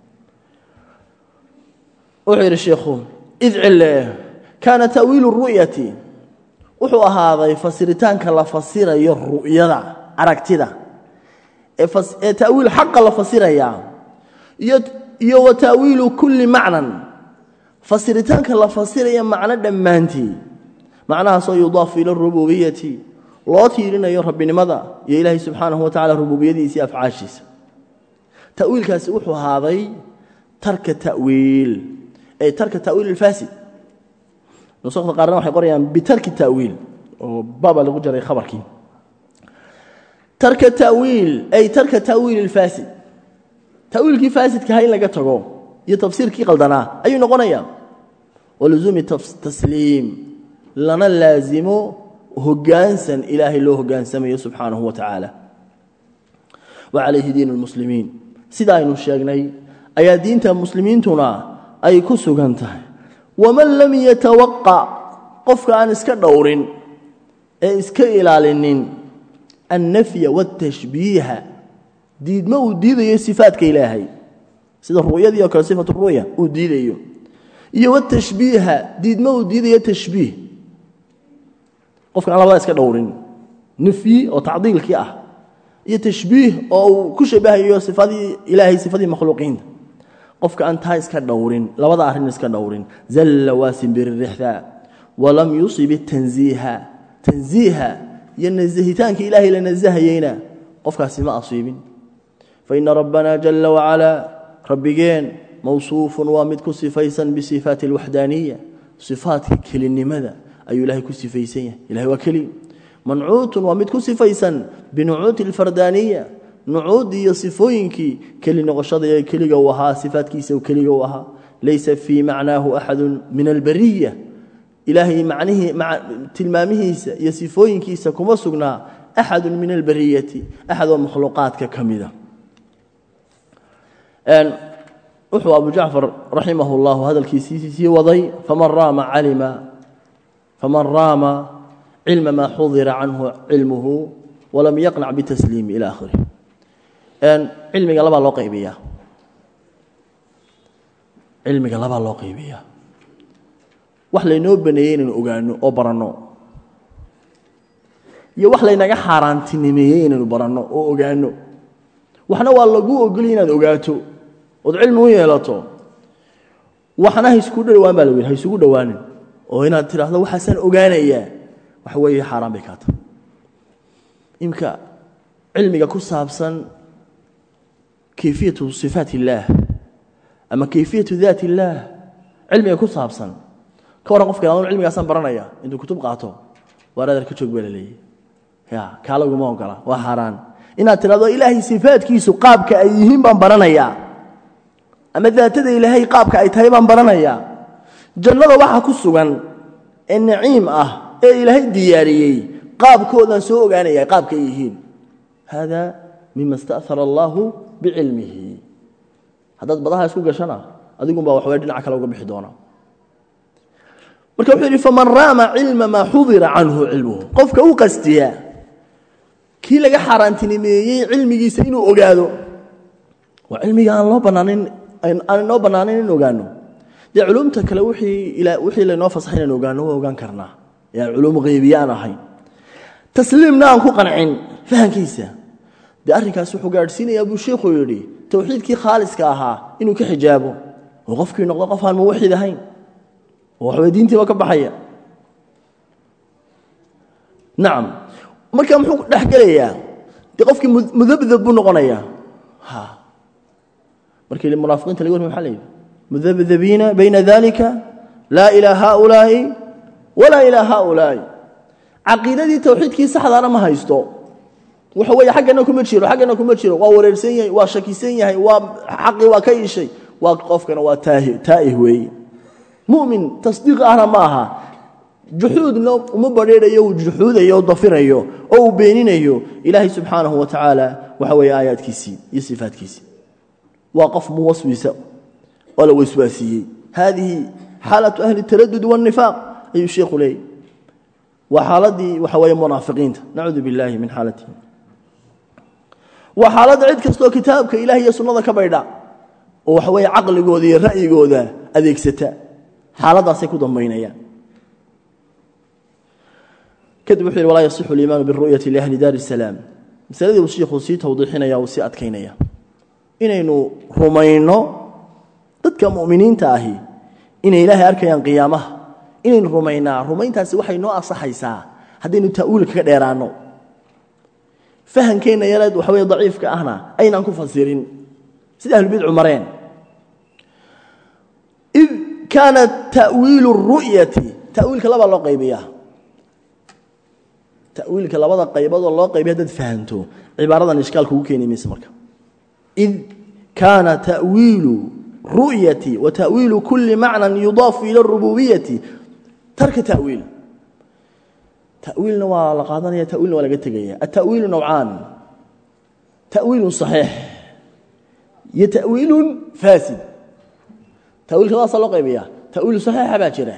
أعير الشيخ إذ عله كان تأويل الرؤية وحو هذا فسرتان كلا فسر الرؤية أركتدا تأويل حق لا فسر يا يو تأويل كل معنى فسرتان كلا فسر يا معنى دمانتي معناها سيضاف إلى الربوبية لا تيرنا يا رب لماذا يا إلهي سبحانه وتعالى ربوبيته سي أفعاشيس تأويل كاس وحو هذا ترك التأويل أي ترك التأويل الفاسد نصوص القرآن وحي قريان بترك التأويل وبابا لغجر خبرك ترك التأويل أي ترك التأويل الفاسد تأويل كي فاسد كهين لقى تقو iyo tafsiirkii qaldanaa ayuu noqonayaa waluzumi tasliim lana laazimo hoggaansan ilaahay loo hoggaansamayo subxaanahu wa tacaala wa calayhi diinu lmuslimiin sida aynu sheegnay ayaa diinta muslimiintuna ay ku sugan tahay waman lam yatawaqa qofka aan iska dhowrin ee iska ilaalinin annafya waatashbiiha diidma uu diidayo sifaadka ilaahay sida ru'yadii oo kale sifatu ru'ya uu diidayo iyo waatashbiiha diidma uu diidayo tashbiih qofka aan labada iska dhowrin nafyi oo tacdiilkii ah iyo tashbiih oo uu ku shabahayo sifadii ilaahay sifadii makhluuqiinta qofka aan taa iska dhowrin labada arrin iska dhowrin zalla waasin biririxda walam yusib tanziiha tanziiha iyo nazahitaanka ilaahay la nazahayeyna qofkaasi ma asiibin fa inna rabbana jalla wacala rabbigeen mawsuufun waa mid ku sifaysan bisifaati alwaxdaaniya sifaatka kelinimada ayuu ilaahay ku sifaysan yahay ilahay waa keli mancuutun waa mid ku sifaysan binucuuti alfardaaniya nucuudii iyo sifooyinkii keli noqoshada ee keliga u ahaa sifaadkiisa keliga u ahaa laysa fii macnaahu axadun min albariya ilaahay macnihii tilmaamihiisa iyo sifooyinkiisa kuma sugnaa axadun min albariyati axad oo makhluuqaadka ka mida wuxuu abu jacfar raximah llahu hadalkiisii sii waday faman raama calima faman raama cilma maa xudira canhu cilmuhu walam yaqnac bitasliimi ila akhirih cilmiga labaa loo qaybiyaa cilmiga labaa loo qaybiyaa wax laynoo baneeyey inaynu ogaano oo baranno iyo wax laynaga xaaraantinimeeyey inaynu baranno oo ogaano waxna waa lagu ogolya inaad ogaato ood cilmi u yeelato waxna ha isku dhowaan baa lagu yidhi ha isugu dhowaanin oo inaad tidhaahdo waxaasaan ogaanayaa waxa weeye xaaraan bay kaa tahay imka cilmiga ku saabsan kayfiyatu sifaat illaah ama kayfiyatu daat illaah cilmiga ku saabsan ka waran qofka aan cilmigaasaan baranaya intuu kutub qaato waa raadar ka joog baa la leeyahay ya kaa laguma ogola waa xaaraan inaad tidhaahdo ilaahay sifaadkiisu qaabka ay yihiin baan baranayaa ama daatada ilaahay qaabka ay tahay baan baranayaa jannada waxa ku sugan ee naciim ah ee ilaahay diyaariyey qaabkoodan soo ogaanaya qaabka ay yihiin hada mima ista'thara allahu bicilmihi haddaad badaha isku gashana adigunbaa waxway dhinaca kale uga bixi doona marka wuxuu yidhi faman raama cilma maa xudira canhu cilmuhu qofka u qastiya kii laga xaaraantinimeeyey cilmigiisa inuu ogaado waa cilmiga aan loo bannaanin aan inoo bannaanayn in ogaano dee culumta kale wixii laynoo fasaxay inaan ogaano waa ogaan karnaa yaan culum qaybiye aan ahayn tasliimna aan ku qancin fahankiisa dee arrinkaas wuxuu gaadhsiinayaa buu sheikhu yidhi towxiidkii khaaliska ahaa inuu ka xijaabo oo qofkii noqdo qof aan muwaxid ahayn oo waxbay diintiiba ka baxaya nacam marka muxuu dhex gelayaa dee qofkii mudabdab buu noqonayaa ha markii munaafiqiinta laga warmay maxaa la yidhi mudabdabiina bayna dalika laa ilaa haaulaa'i walaa ilaa haaulaa'i caqiidadii towxiidkii saxdaana ma haysto waxa weeye xaggana kuma jiro xaggana kuma jiro waa wareersan yahay waa shakisan yahay waa xaqii waa ka ishay waa qofkana waa taa'ih weeye mu'min tasdiiq ahna ma aha juxuudna uma badheerayo uu juxuudayo dafirayo oo uu beeninayo ilaahay subxaanahu wa tacaala waxa weeye aayaadkiisii iyo sifaadkiisii waa qof muwaswisa oo la waswaasiyey haadihi xaalatu ahli taradud waannifaaq ayuu sheekhu leeyay waa xaaladii waxa weeye munaafiqiinta nacuudu billaahi min xaalatihim waa xaaladda cid kastoo kitaabka ilaah iyo sunnada ka baydha oo waxa weeye caqligooda iyo ra'yigooda adeegsata xaaladdaasay ku dambaynayaan kadib wuxuu yidhi walaa yasixu aliimaanu biru'yati liahli daari salaam masaladii uu shiikhuu sii tawdiixinaya uu sii adkaynaya inaynu rumayno dadka mu'miniinta ahi inay ilaahay arkayaan qiyaamaha inaynu rumaynaa rumayntaasi waxay noo asaxaysaa haddaynu ta'wiil kaga dheeraanno fahankeenna yareed waxa weye daciifka ahna aynaan ku fasirin sida ahlubidcu mareen id kaana ta'wiilu ru'yati ta'wiilka labaa loo qaybiyaa ta'wiilka labada qayboodoo loo qaybiya haddaad fahanto cibaaradan ishkaal kugu keeni mayse marka id kaana ta'wiilu رؤية وتأويل كل معنى يضاف إلى الربوبية ترك تأويل. تأويل نوع لقادنا تأويل ولا جتجية. التأويل نوعان، تأويل صحيح يتأويل فاسد. تأويل كذا صلوا قيبية، تأويل صحيح باكره.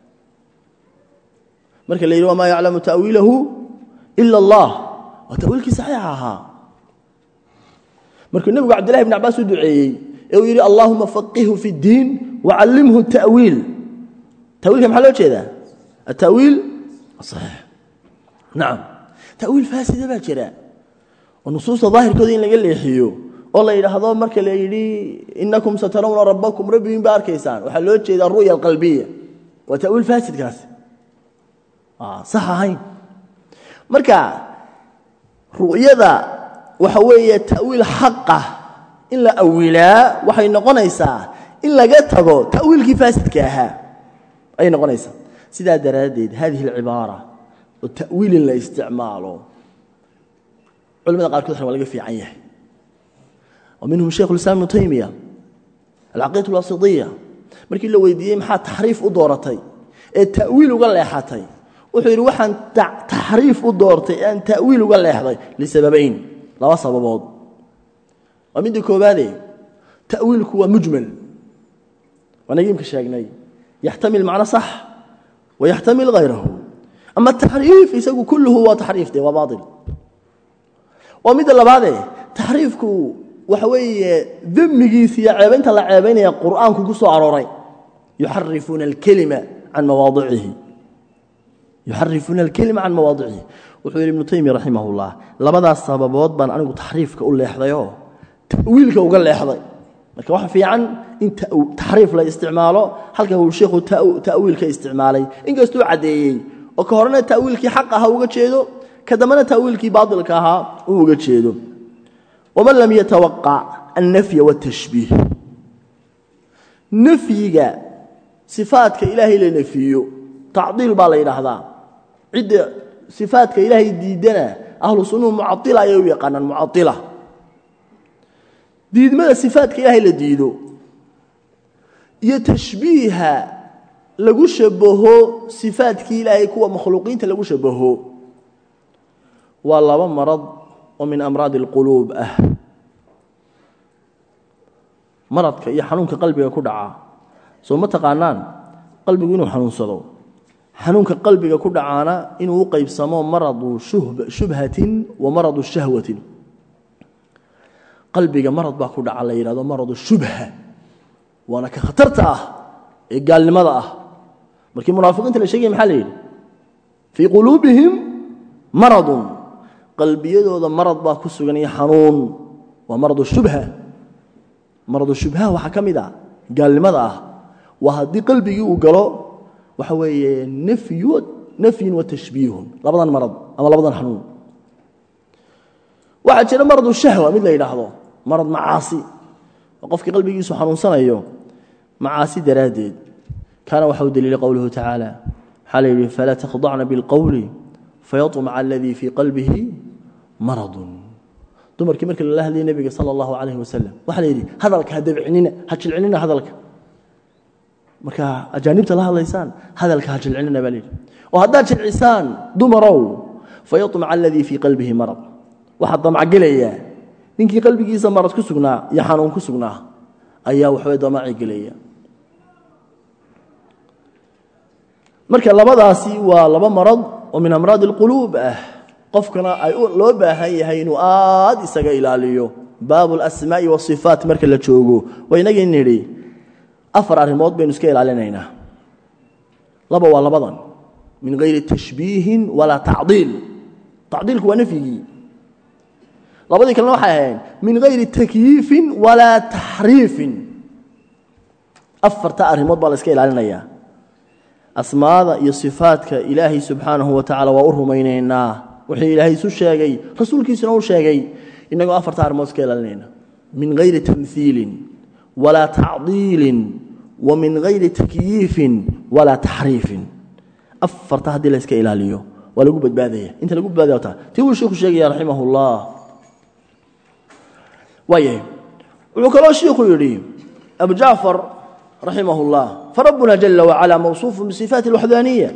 مركز اللي وما يعلم تأويله إلا الله، وتأويلك صحيحها. مركز النبي عبد الله بن عباس دعي يقول اللهم فقهه في الدين وعلمه التأويل. تأويل كم حلو كذا؟ التأويل الصحيح. نعم. تأويل فاسد باكره. والنصوص ظاهر كذين لقال يحيو. والله إذا هذا مركز اللي إنكم سترون ربكم ربي باركيسان وحلو كذا الرؤية القلبية وتأويل فاسد كاس. آه صح هاي. مركز رؤية ذا وحوية تأويل حقه إلا أولا وحي نقنيسا إلا قتغو تأويل كفاسد كاها أي نقنيسا سيدا دراديد هذه العبارة والتأويل اللي استعماله علماء قال كل حرم ولقى في عيه ومنهم الشيخ الإسلام ابن تيمية العقيدة الواسطية مركي لو ويديه محا تحريف أدورتي التأويل وقال لي حاتي وحير وحن تحريف أدورتي أن تأويل وقال لي حاتي لسببين لا سببات ومن دي كوبادي تأويلك هو مجمل ونجيم كشاقني يحتمل معنى صح ويحتمل غيره. أما التحريف يساقو كله هو تحريف دي وباطل. ومن دي لبعضي تحريفك وحوي ذمجيسي عيبين تلا عيبين يا قرآن كقصوا عروري يحرفون الكلمة عن مواضعه يحرفون الكلمة عن مواضعه. وحوي ابن تيمية رحمه الله لبدا السببات بان أنه تحريفك أقول لي يحضيه تأويلك وقال لي يحضي marka waxa fiican in taxriif la isticmaalo halka uu sheekhu ta'wiilka isticmaalay inkastoo cadeeyay oo ka horna ta'wiilkii xaq ah uga jeedo ka dambana ta'wiilkii baadilka ah uu uga jeedo ومن لم يتوقع النفي والتشبيه نفيga صفاتك إلهي لنفيه تعطيل با لا يراهدا عده صفاتك إلهي ديدنا أهل السنة معطلة أيو يقانن معطلة ديد ماذا صفاتك إلهي لديدو يتشبيها لغو شبهو صفاتك إلهي كوا مخلوقين تلغو شبهو والله مرض ومن أمراض القلوب أه مرضك إيا حنونك قلبك كدعا سو ما تقانان قلبك إنو حنون صدو حنونك قلبك كدعانا إنو قيب سمو مرض شبهة ومرض الشهوة قلبك مرض باكو دعا لا يراهdo مرض الشبهه وانا كخطرته اي قال لماذا اه markii munaafiqiinta la sheegay maxaa leeyahay fi qulubihim marad qalbiyadooda marad baa ku sugan iyo xanuun waa marad الشبهه marad الشبهه waxa kamida gaalnimada ah waa hadii qalbigi uu galo waxa weeye nafyu nafy wa tashbih labadan marad ama labadan xanuun waxa jira marad الشهوه mid la yiraahdo مرض معاصي وقفك قلبي يسو حنون سنيو معاصي دراديد كان وحو دليل قوله تعالى حالي فلا تخضعن بالقول فيطمع الذي في قلبه مرض دمر كمرك الله لي نبي صلى الله عليه وسلم وحالي هذا لك هدبعنينا هجلعنينا هذا لك مركا أجانبت الله الليسان هذا لك هجلعنينا بليل وهذا العسان دمروا فيطمع الذي في قلبه مرض وحط معقلية ninkii qalbigiisa marad ku sugnaa ya xanuun ku sugnaa ayaa waxay damaci galaya marka labadaasi waa laba marad oo min amraad alqulub ah qofkana ay loo baahan yahay inuu aad isaga ilaaliyo baabul asmaa'i was sifaat marka la joogo waynaga iniri afar arimood baynu iska ilaalinaynaa laba waa labadan min ghayri tashbiih wala ta'dil ta'dilku waa nafyi labadii kalena waxay ahayn min ghayri takyif wala tahrif afarta arimood baa la iska ilaalinaya asmaada iyo sifaatka ilaahi subhanahu wa ta'ala waa u rumayneynaa wixii ilaahi soo sheegay rasuulkiisuna uu sheegay inagu afarta arimood iska ilaalinayna min ghayri tamthil wala ta'dil wa min ghayri takyif wala tahrif afarta hadii la iska ilaaliyo waa lagu badbaadaya inta lagu badbaadayo tii uu sheekhu sheegay rahimahullah ويه وكلو شيخو يري أبو جعفر رحمه الله فربنا جل وعلا موصوف بصفات الوحدانية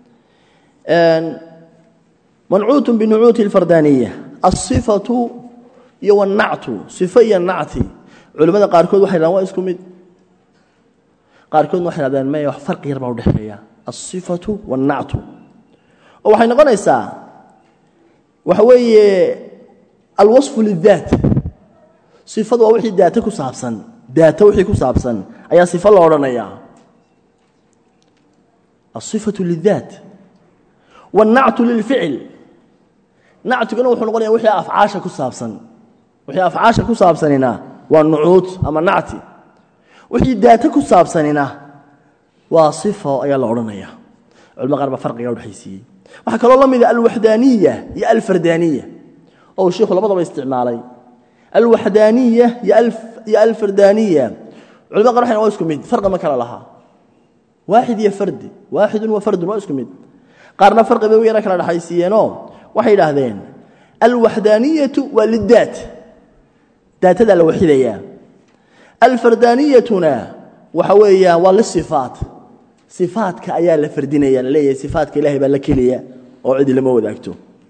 منعوت بنعوت الفردانية الصفة يو النعت صفية النعت علماء قاركود waxay raadaan waa isku mid qaarkood waxay raadaan ma wax farqi yar baa u dhaxeeya الصفة والنعت oo waxay noqonaysaa waxa weeye الوصف للذات صفة waa wixii daata ku saabsan daata wixii ku saabsan ayaa صفة loo oranayaa الصفة للذات والنعت للفعل نعتكنا wuxuu noqonayaa wixii afcaasha ku saabsan wixii afcaasha ku saabsanina waa nu'uut ama nacti wixii daata ku saabsanina waa sifo ayaa la oranayaa culimo qaar ba farqiga u dhaxaysiyay waxa kale oo la mid ah al-wahdaniyya iyo al-fardaniyya oo sheekhu labadaba isticmaalay al-wahdaniyya iyo alf iyo al-fardaniyya culimo qaar waxay isku mid farqi ma kala laha واحد يا فرد واحد وفرد waa isku mid qaarna farqi bay yara kala dhaxaysiyeen waxay yiraahdeen al-wahdaniyatu wal-daat daatada la waxideeyaa al-fardaniyatuna waxa weeyaa waa la sifaat sifaatka ayaa la fardinaya leeyahay sifaatka ilaahay baa la kaliya oo cid lama wadaagto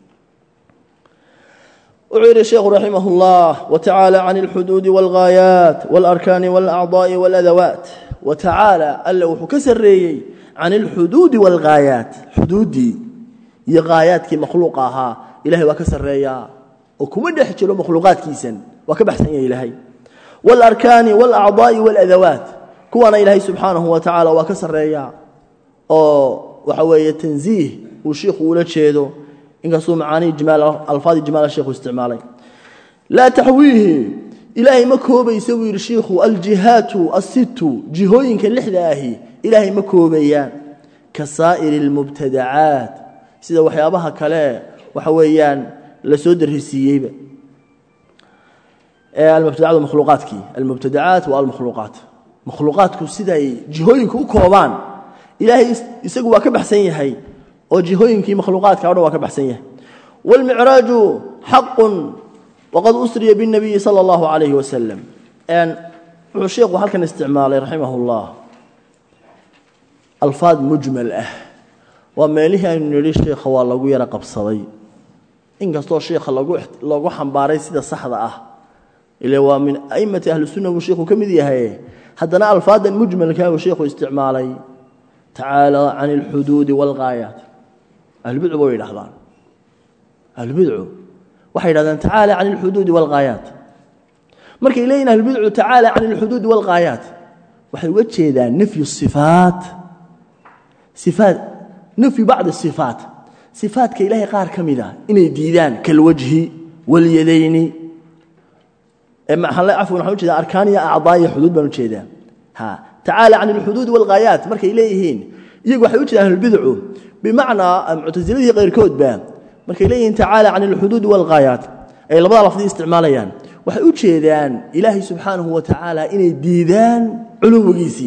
وعير الشيخ رحمه الله وتعالى عن الحدود والغايات والأركان والأعضاء والأدوات وتعالى ألا وحكسري عن الحدود والغايات حدودي هي غايات كي مخلوقها إلهي وكسريا وكما دحج له مخلوقات كيسن وكبحسن يا إلهي والأركان والأعضاء والأدوات كوانا إلهي سبحانه وتعالى وكسريا أو وحوية تنزيه وشيخ ولا شيء إن قصوا معاني جمال الفاظ جمال الشيخ واستعماله لا تحويه إلهي مكوبة يسوي الشيخ الجهات الست جهوين كاللحداهي إلهي مكوبيان كسائر المبتدعات سيدا وحيابها كلا وحويان لسودر السييبة المبتدعات والمخلوقات كي المبتدعات والمخلوقات مخلوقات سيدا جهوين كوكوبان إلهي يسوي كبحسين هاي وجهوينكي مخلوقات كعروا كبحسنيه والمعراج حق وقد أسري بالنبي صلى الله عليه وسلم أن الشيخ وهلكن استعماله رحمه الله الفاظ مجملة وما لها أن يريد الشيخ والله يرى قبصري إن قصدوا الشيخ الله حنباري سيدة صحراء اللي هو من أئمة أهل السنة والشيخ كم ذي هي حدنا الفاظ المجمل كان الشيخ استعمالي تعالى عن الحدود والغايات البدع ويلحظان البدع وحي هذا تعالى عن الحدود والغايات مركي إلينا البدع تعالى عن الحدود والغايات وحي وجه ذا نفي الصفات صفات نفي بعض الصفات صفات كإلهي قار كمذا إن يديدان كالوجه واليدين إما حلا عفوا نحن وجه ذا أركانية أعضاء حدود بنوجه ذا ها تعالى عن الحدود والغايات مركي إليهين يقول وحي وجه البدع بمعنى معتزليه غير كود بان markay leeyihiin taala aan al-hudud wal ghayat ay labada lafdi isticmaalayaan waxay u jeedaan ilaahi subhanahu wa ta'ala inay diidaan culuwigiisi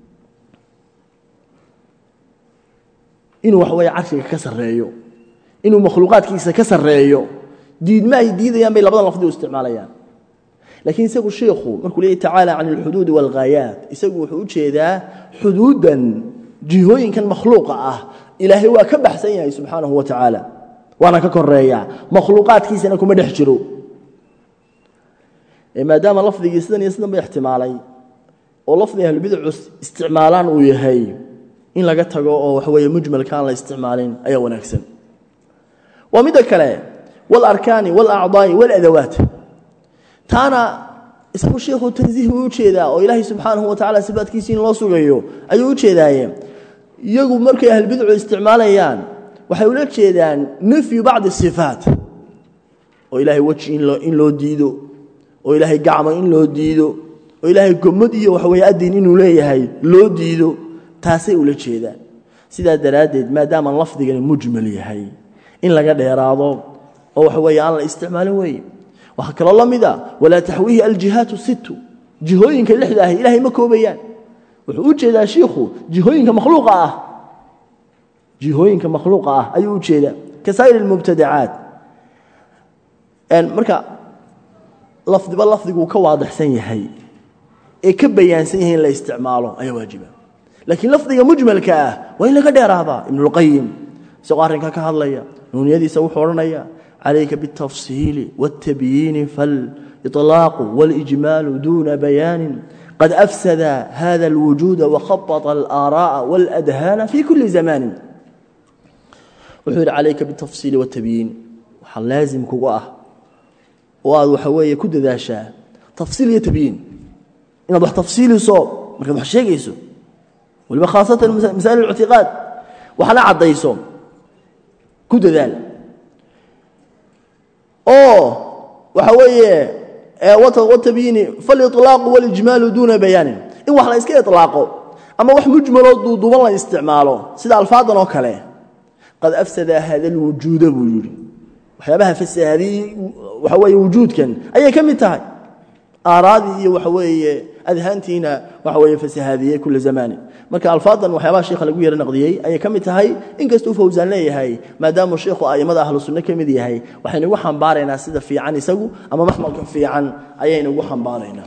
inuu wax way arshiga ka sareeyo inuu makhluuqaadkiisa ka sareeyo diidma ay diidayaan bay labada lafdi u isticmaalayaan laakiin isagu sheekhu markuu leeyahay taala aan al-hudud wal ghayat isagu wuxuu u jeedaa xuduudan jihooyinkan makhluuqa ah ilaahi waa ka baxsan yahay subhanahu wa ta'ala وانا ككوريا مخلوقات كيسنا كما دحجرو ما دام لفظي سدن يسدن باحتمالي او لفظي اهل بدع استعمالان او يحيى in laga tago oo wax weeye mujmal kaan la isticmaalin ayaa wanaagsan wamida kale wal arkani wal a'daa'i wal adawat taana isku sheekhu tanziih uu jeedaa oo ilaahi subhanahu wa ta'ala sifaadkiisa in loo sugayo ayuu u jeedaaye iyagu markay ahl bidcu isticmaalayaan waxay u jeedaan nafyi ba'd sifaat oo ilaahi wajhi in loo in loo diido oo ilaahi gacmo in loo diido oo ilaahi gomad iyo wax weeye adin inuu leeyahay loo diido taasay u jeedaan sida daraadeed maadaama lafdigan mujmal yahay in laga dheeraado oo wax weeye aan la isticmaalin way waxa kale la mida wala tahwihi al-jihatu sittu jihooyinka lixda ah ilaahi ma koobayaan wuxuu u jeedaa sheekhu jihooyinka makhluuqa ah jihooyinka makhluuqa ah ayuu u jeedaa kasaayir al-mubtada'at en marka lafdiba lafdigu ka waadixsan yahay ee ka bayaansan yihiin la isticmaalo ayaa waajiba laakiin lafdiga mujmalka ah waa in laga dheeraada ibn al-qayyim soo arrinka ka hadlaya nuuniyadiisa wuxuu oranaya alayka bitafsiil wat-tabyin fal itlaq wal ijmal duna bayan قد أفسد هذا الوجود وخبط الآراء والأذهان في كل زمان وحير عليك بالتفصيل والتبيين وحال لازم كواه وهذا وحوية كد ذا شاء تفصيل يتبين إن ضح تفصيل يصاب ما كان ضح شيء يسو ولما خاصة مسائل الاعتقاد وحال عض يصوم كد ذلك أوه وحوية والتبيين فالإطلاق والإجمال دون بيان إن وحلا إسكي إطلاقه أما وح مجمل ضد الله استعماله سيد الفاظنا وكله قد أفسد هذا الوجود بوجود وحيابها فس هذه وحوي وجود كان أي كم انتهى أراضي وحوي أذهانتنا وحوي فس هذه كل زمان marka alfaadan waxyaabaha sheekha lagu yeeran naqdiyay ay kamid tahay in kastuu fawzan leeyahay maadaama sheekhu aymada ahlu sunna kamid yahay waxaynu ugu xambaareynaa sida fiican isagu ama maxmalka fiican ayaynu ugu xambaareynaa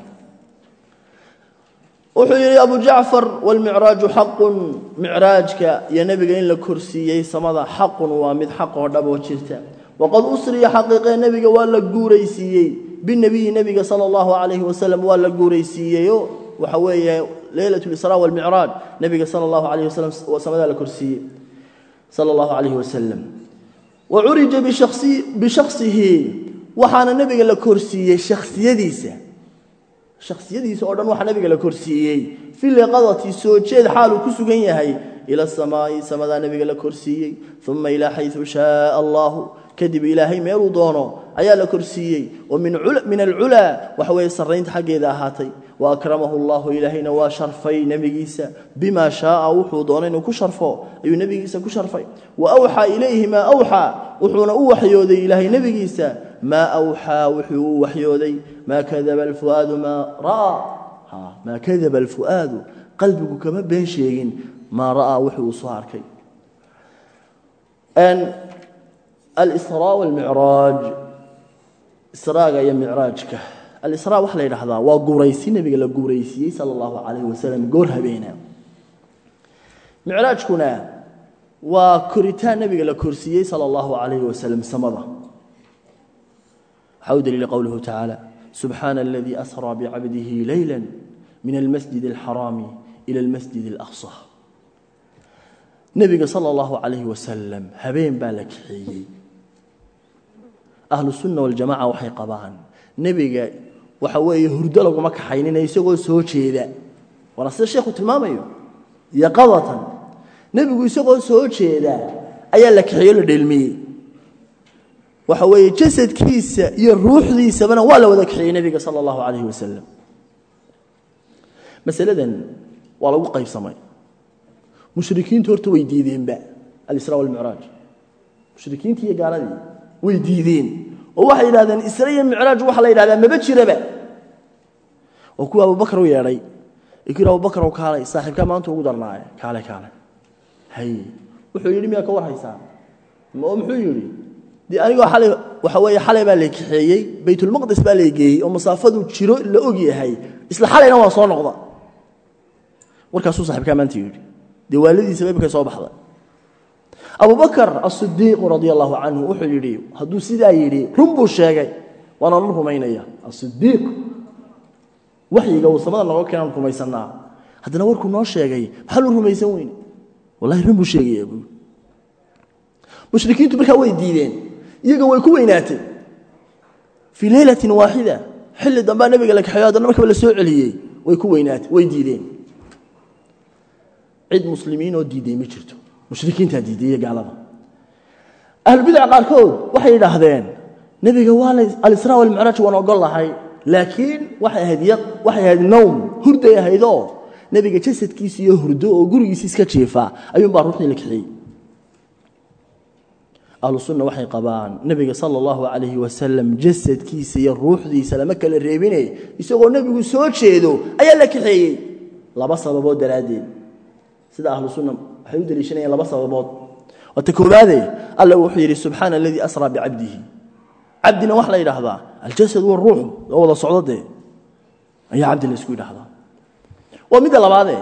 wuxuu yiri abu jaafar wal mi'raj haqqun mi'rajka ya nabiga in la kursiyay samada haqqun waa mid xaq oo dhab oo jirta waqad usriya haqiiqa nabiga waa la guuraysiiyay bin nabi nabiga sallallahu alayhi wasallam waa la guuraysiiyay waxa weeye ليلة الإسراء والمعراج نبي صلى الله عليه وسلم وسمى ذلك كرسي صلى الله عليه وسلم وعرج بشخصي بشخصه وحان النبي قال كرسي شخصية ديسة شخصية ديسة أردن وحان النبي قال كرسي في القضاء سوتشيد حاله كسوغين هي إلى السماء سمى ذا النبي قال كرسي ثم إلى حيث شاء الله كذب إلهي ما يرضونه أيا لكرسي ومن علا من العلا وحوي سرين حق إذا هاتي وأكرمه الله إلهينا وشرفي نبي عيسى بما شاء وحضانين وكشرفه أي نبي عيسى كشرفي وأوحى إليه ما أوحى وحونا وحيودي إلهي نبي عيسى ما أوحى وحيو وحيودي ما كذب الفؤاد ما رأى ها ما كذب الفؤاد قلبك كما بين شيء ما رأى وحيو صاركي أن الإسراء والمعراج إسراء يا معراجك الإسراء وحلا يرحضا وقوريسي نبي قال قوريسي صلى الله عليه وسلم قورها بينا معراج كنا وكريتان نبي قال كرسي صلى الله عليه وسلم سمضة حود لي قوله تعالى سبحان الذي أسرى بعبده ليلا من المسجد الحرام إلى المسجد الأقصى نبي صلى الله عليه وسلم هبين بالك حيي أهل السنة والجماعة وحي قبان نبي وحوي هرد لو ما كحينين يسوي سوتشي ذا ونصير الشيخ تمامه يقظة نبي يسوي سوتشي ذا أي لك حيل دلمي وحوي جسد كيس يروح ذي سبنا ولا وذاك حي نبي صلى الله عليه وسلم مسألة ولا وقيف سماي مشركين تورتوا ويديدين بقى الإسراء والمعراج مشركين تيجي قالوا ويديدين وواحد إلى ذن إسرائيل المعراج وحلا إلى ذن ما بتشي ربع وكوا أبو بكر وياري يكير أبو بكر وكالي صاحب كما أنتوا قدرنا كالي كالي هاي وحيري ميا كور هيسان ما أم حيري دي أنا جو حلا وحوي حلا بالك حيي بيت المقدس بالجي ومسافته تشيرو اللي أجي هاي إسلا حلا نوع صار نقضة وركاسو صاحب كما أنت يوري دي والدي سبب كسب حضر أبو بكر الصديق رضي الله عنه وحيري هدو سيدا يري رمبو الشاقي وانا الله مينيا الصديق وحي قو سمد الله كان رميسنا هذا نوركم نوع الشاقي حلو رميسوين والله رمبو الشاقي يا أبو مشركين تبكى ويديدين يقوا يكويناتي في ليلة واحدة حل دنبا نبي قال لك حياة دنبا كبل السوء عليه ويكويناتي ويديدين عيد مسلمين وديدين مجرتو مشركين تهديدية قالوا أهل البدع قاركود وحي يلاحظين نبي قوال الإسراء والمعراج وانا أقول الله هاي لكن وحي هديق وحي هدي النوم هردو يا هيدو نبي جسد كيسي يهردو وقولوا يسيس كتشيفا أيوم باروحني لك حي أهل السنة وحي قبان نبي صلى الله عليه وسلم جسد كيسي الروح دي سلامك للريبيني يسوقوا النبي سوى تشيدو أيا لك حي لا بصر بابود درادين سيدا أهل السنة حيود ليشنين لا بصر بابود وتكون هذه الله وحيري سبحان الذي أسرى بعبده عبدنا وحلا إلى هذا الجسد والروح أول صعوده أي عبد اللي يسكوي هذا ومد لبعضه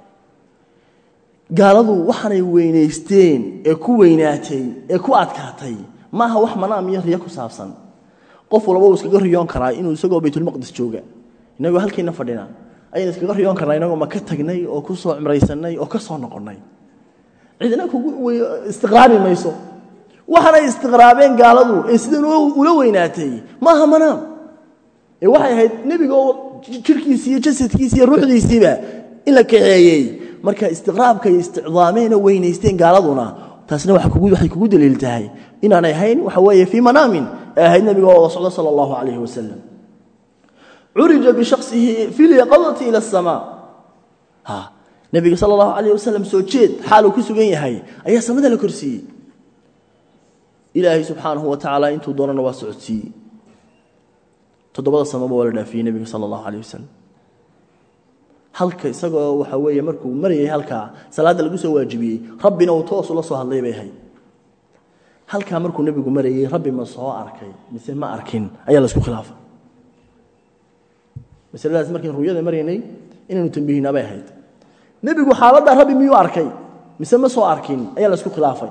قالوا وحنا وينيستين إكو ويناتي إكو أتكاتي ما هو وحنا مية رياكو سافسن قفوا لبوا وسكجر يون كراي إنه سجوا بيت المقدس جوجا إنه هل كنا فدينا أي سكجر يون كراي إنه ما كتجني أو كسر عمريسني أو كسر نقرني عندنا كو استغرابي ما يسو وحنا استغرابين قالوا إسدنوا ولو ويناتي ما هم منام واحد هيد نبي جو تركيسي جسد كيسي روح ليستيبه إلا كعيي marka istiqraabka iyo isticdaameen weynaysteen gaaladuna taasna waxa kugu waxay kugu daliiltahay inaanay hayn waxa weeye fi manaamin ahay nabiga sallallahu alayhi wa sallam urija bi shakhsihi fi liqadati ila as-samaa ha nabiga sallallahu alayhi wa sallam soo jeed xaalu ku sugan yahay ayaa samada la kursiyay ilaahi subhanahu wa ta'ala intuu doonana waa socodsiiyay todobada samaba wala dhaafiyay nabiga sallallahu alayhi wa sallam halka isagoo waxa weeye markuu mariyay halka salaada lagu soo waajibiyay rabbina uu toos ula soo hadlay bay ahay halka markuu nabigu mariyay rabbi ma soo arkay mise ma arkin ayaa la isku khilaafay misaladaas markii ruuyada mariyay inuu tanbiihina bay ahayd nabigu xaaladda rabbi miyuu arkay mise ma soo arkin ayaa la isku khilaafay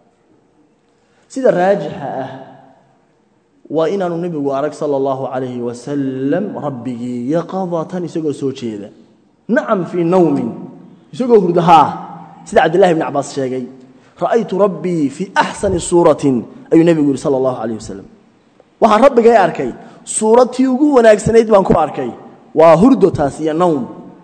sida raajixa ah waa inaanu nabigu arag sallallahu alayhi wa sallam rabbigi yaqadatan isagoo soo jeeda نعم في نوم يسوق هردها سيد عبد الله بن عباس شيغي رأيت ربي في أحسن صورة أي نبي يقول صلى الله عليه وسلم وها ربي جاي أركي صورتي يقول وناكسنيد بانكو أركي وهردو تاسيا نوم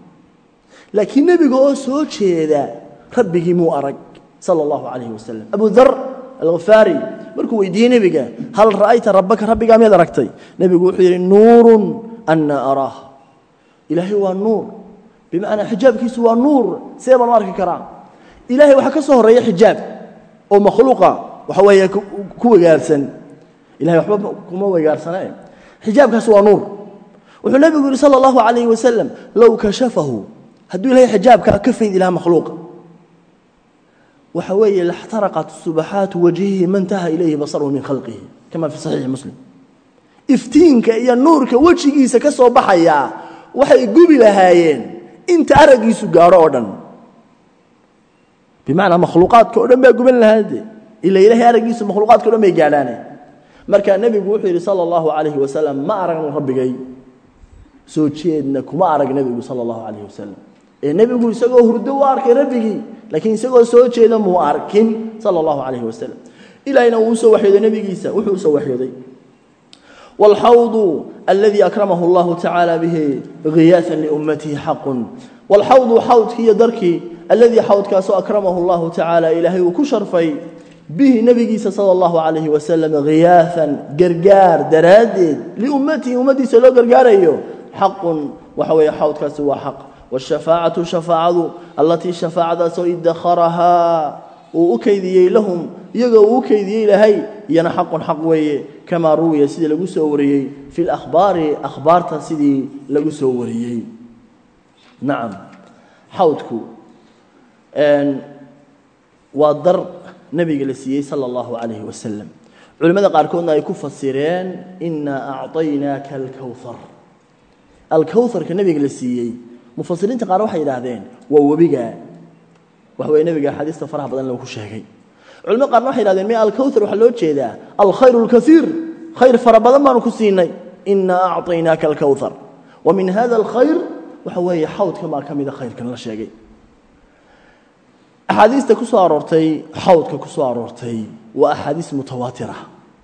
لكن نبي يقول سوى شيدا ربي مو أرك صلى الله عليه وسلم أبو ذر الغفاري مركو ويدي نبي هل رأيت ربك ربي قام يدركتي نبي يقول نور أن أراه إلهي هو النور بمعنى حجاب كيس هو نور سير المارك كرام إلهي وحكسه رأي حجاب أو مخلوقة وحويه كو جالسن إلهي وحباب كم جالسن حجاب كيس هو نور والنبي يقول صلى الله عليه وسلم لو كشفه هدو إلهي حجاب كفين إلى مخلوق وحويه لاحترقت سبحات وجهه ما انتهى إليه بصره من خلقه كما في صحيح مسلم افتينك يا نور كوجهي سكسو بحيا وحي قبل هايين انت ارغيسو غارو ودن بمعنى مخلوقات كودن با غبن لهاده الا الهي ارغيسو مخلوقات كودن با غادانه marka nabigu wuxuu yiri sallallahu alayhi wa sallam ma aragno rabbigay soo jeedna kuma arag nabigu sallallahu alayhi wa sallam ee nabigu isagoo hurdo waa arkay rabbigii laakiin isagoo soo jeeda mu arkin sallallahu alayhi wa sallam ilaahina uu soo waxyeeday nabigiisa wuxuu soo waxyeeday والحوض الذي أكرمه الله تعالى به غياثا لأمته حق والحوض حوض هي دركي الذي حوض كاسو أكرمه الله تعالى إلهي وكشرفي به نبي صلى الله عليه وسلم غياثا قرقار درادد لأمته أمتي سلو قرقار أيوه حق وحوي حوض كاسو حق والشفاعة شفاعة التي شفاعة سو ادخرها وأكيدي لهم يقو أكيدي لهي ينا حق حق ويه كما روي سيدي لغو سوريي في الأخبار أخبارتا سيدي لغو سوريي نعم حوضكو ان ودر نبي جلسي صلى الله عليه وسلم علماء قاركونا يكون فسرين إنا أعطيناك الكوثر الكوثر كنبي جلسي مفسرين تقاروا حي هذين ووبيجا وهو نبي حديث فرح بدن لو كشهي علماء قالوا waxay yiraahdeen ma al-kawthar waxa loo jeedaa al-khayr al-kathir khayr farabadan ma ku siinay inna a'taynaka al-kawthar wa min hadha al-khayr waxa weeye xawdka ma kamida khayrkan la sheegay ahadiista ku soo aroortay xawdka ku soo aroortay waa ahadiis mutawaatira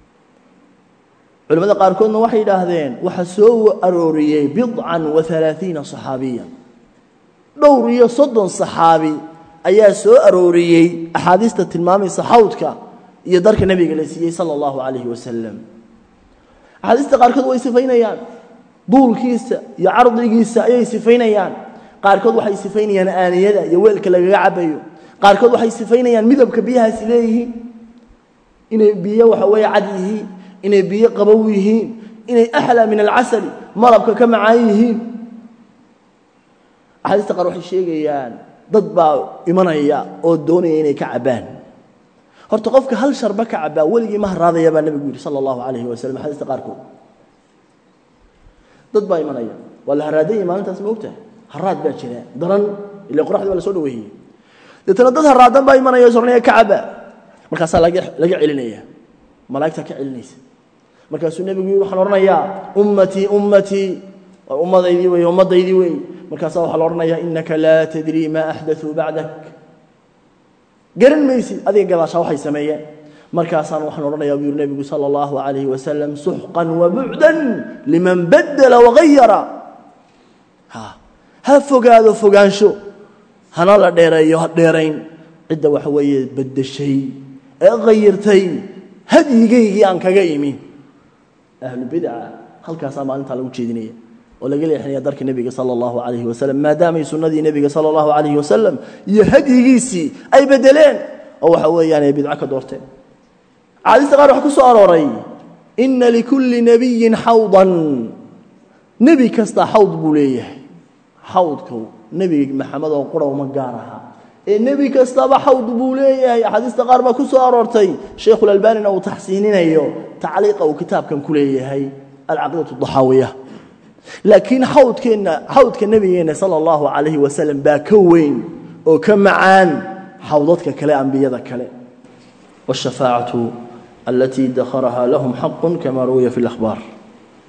culimada qaar koodna waxay yiraahdeen waxa soo arooriyay bid'an wa thalaathiina saxaabiyan dhowr iyo soddon saxaabi ayaa soo arooriyay ahadiista tilmaamaysa xawdka iyo darka nabiga la siiyay sallallahu alayhi wa sallam ahadiista qaar kood way sifaynayaan duulkiisa iyo ardigiisa ayay sifaynayaan qaar kood waxay sifaynayaan aaniyada iyo weelka laga cabayo qaar kood waxay sifaynayaan midabka biyahaas leeyihiin inay biyo waxa way cad yihiin inay biyo qabow yihiin inay ahla min al-asal malabka ka macaan yihiin ahadiista qaar waxay sheegayaan dad baa imanaya oo doonaya inay ka cabaan horta qofka hal sharba ka cabaa waligi ma haraadaya baa nabigu sallallahu alayhi wa sallam hadiista qaar kood dad baa imanaya wala haraadaya maalintaas ma ogtahay haraad baa jira daran ilaa qoraxda wala soo dhaweeyay dadna dad haraadan baa imanaya sornaya kacaba markaas laga laga celinaya malaa'igta ka celinaysa markaas uu nabigu waxaan oranayaa ummati ummati ummadaydi way ummadaydi way markaas waxa la oranayaa innaka la tadri ma ahdathu ba'dak garan maysi adiga gadaasha waxay sameeyeen markaasaan waxaan oranayaa buu nabigu sallallahu alayhi wa sallam suhqan wa bu'dan liman badala wa ghayyara ha ha fogaado fogaansho hana la dheereeyo ha dheerayn cid waxa weeye badashay ee ghayrtay hadigaygi aan kaga imi ahlu bid'a halkaas maalinta lagu jeedinaya oo laga leexinaya darka nabiga sallallahu alayhi wa sallam maadaama sunnadii nabiga sallallahu alayhi wa sallam iyo hadigiisi ay bedeleen oo waxa weeyaan ay bid'a ka doorteen عادي قال وحكو سأروري إن لكل نبي حوضا نبي كستا حوض بوليه حوضكو نبي محمد وقرأ ومقارها النبي كستا بحوض بوليه حديث قال وحكو سأرورتي شيخ الألباني أو تحسينين أيو تعليق أو كتاب كان كليه هاي العقيدة الضحاوية لكن حوض كنا حوض كالنبي صلى الله عليه وسلم باكوين وكمعان حوضتك كلام بيدك كلام والشفاعة التي ادخرها لهم حق كما روي في الأخبار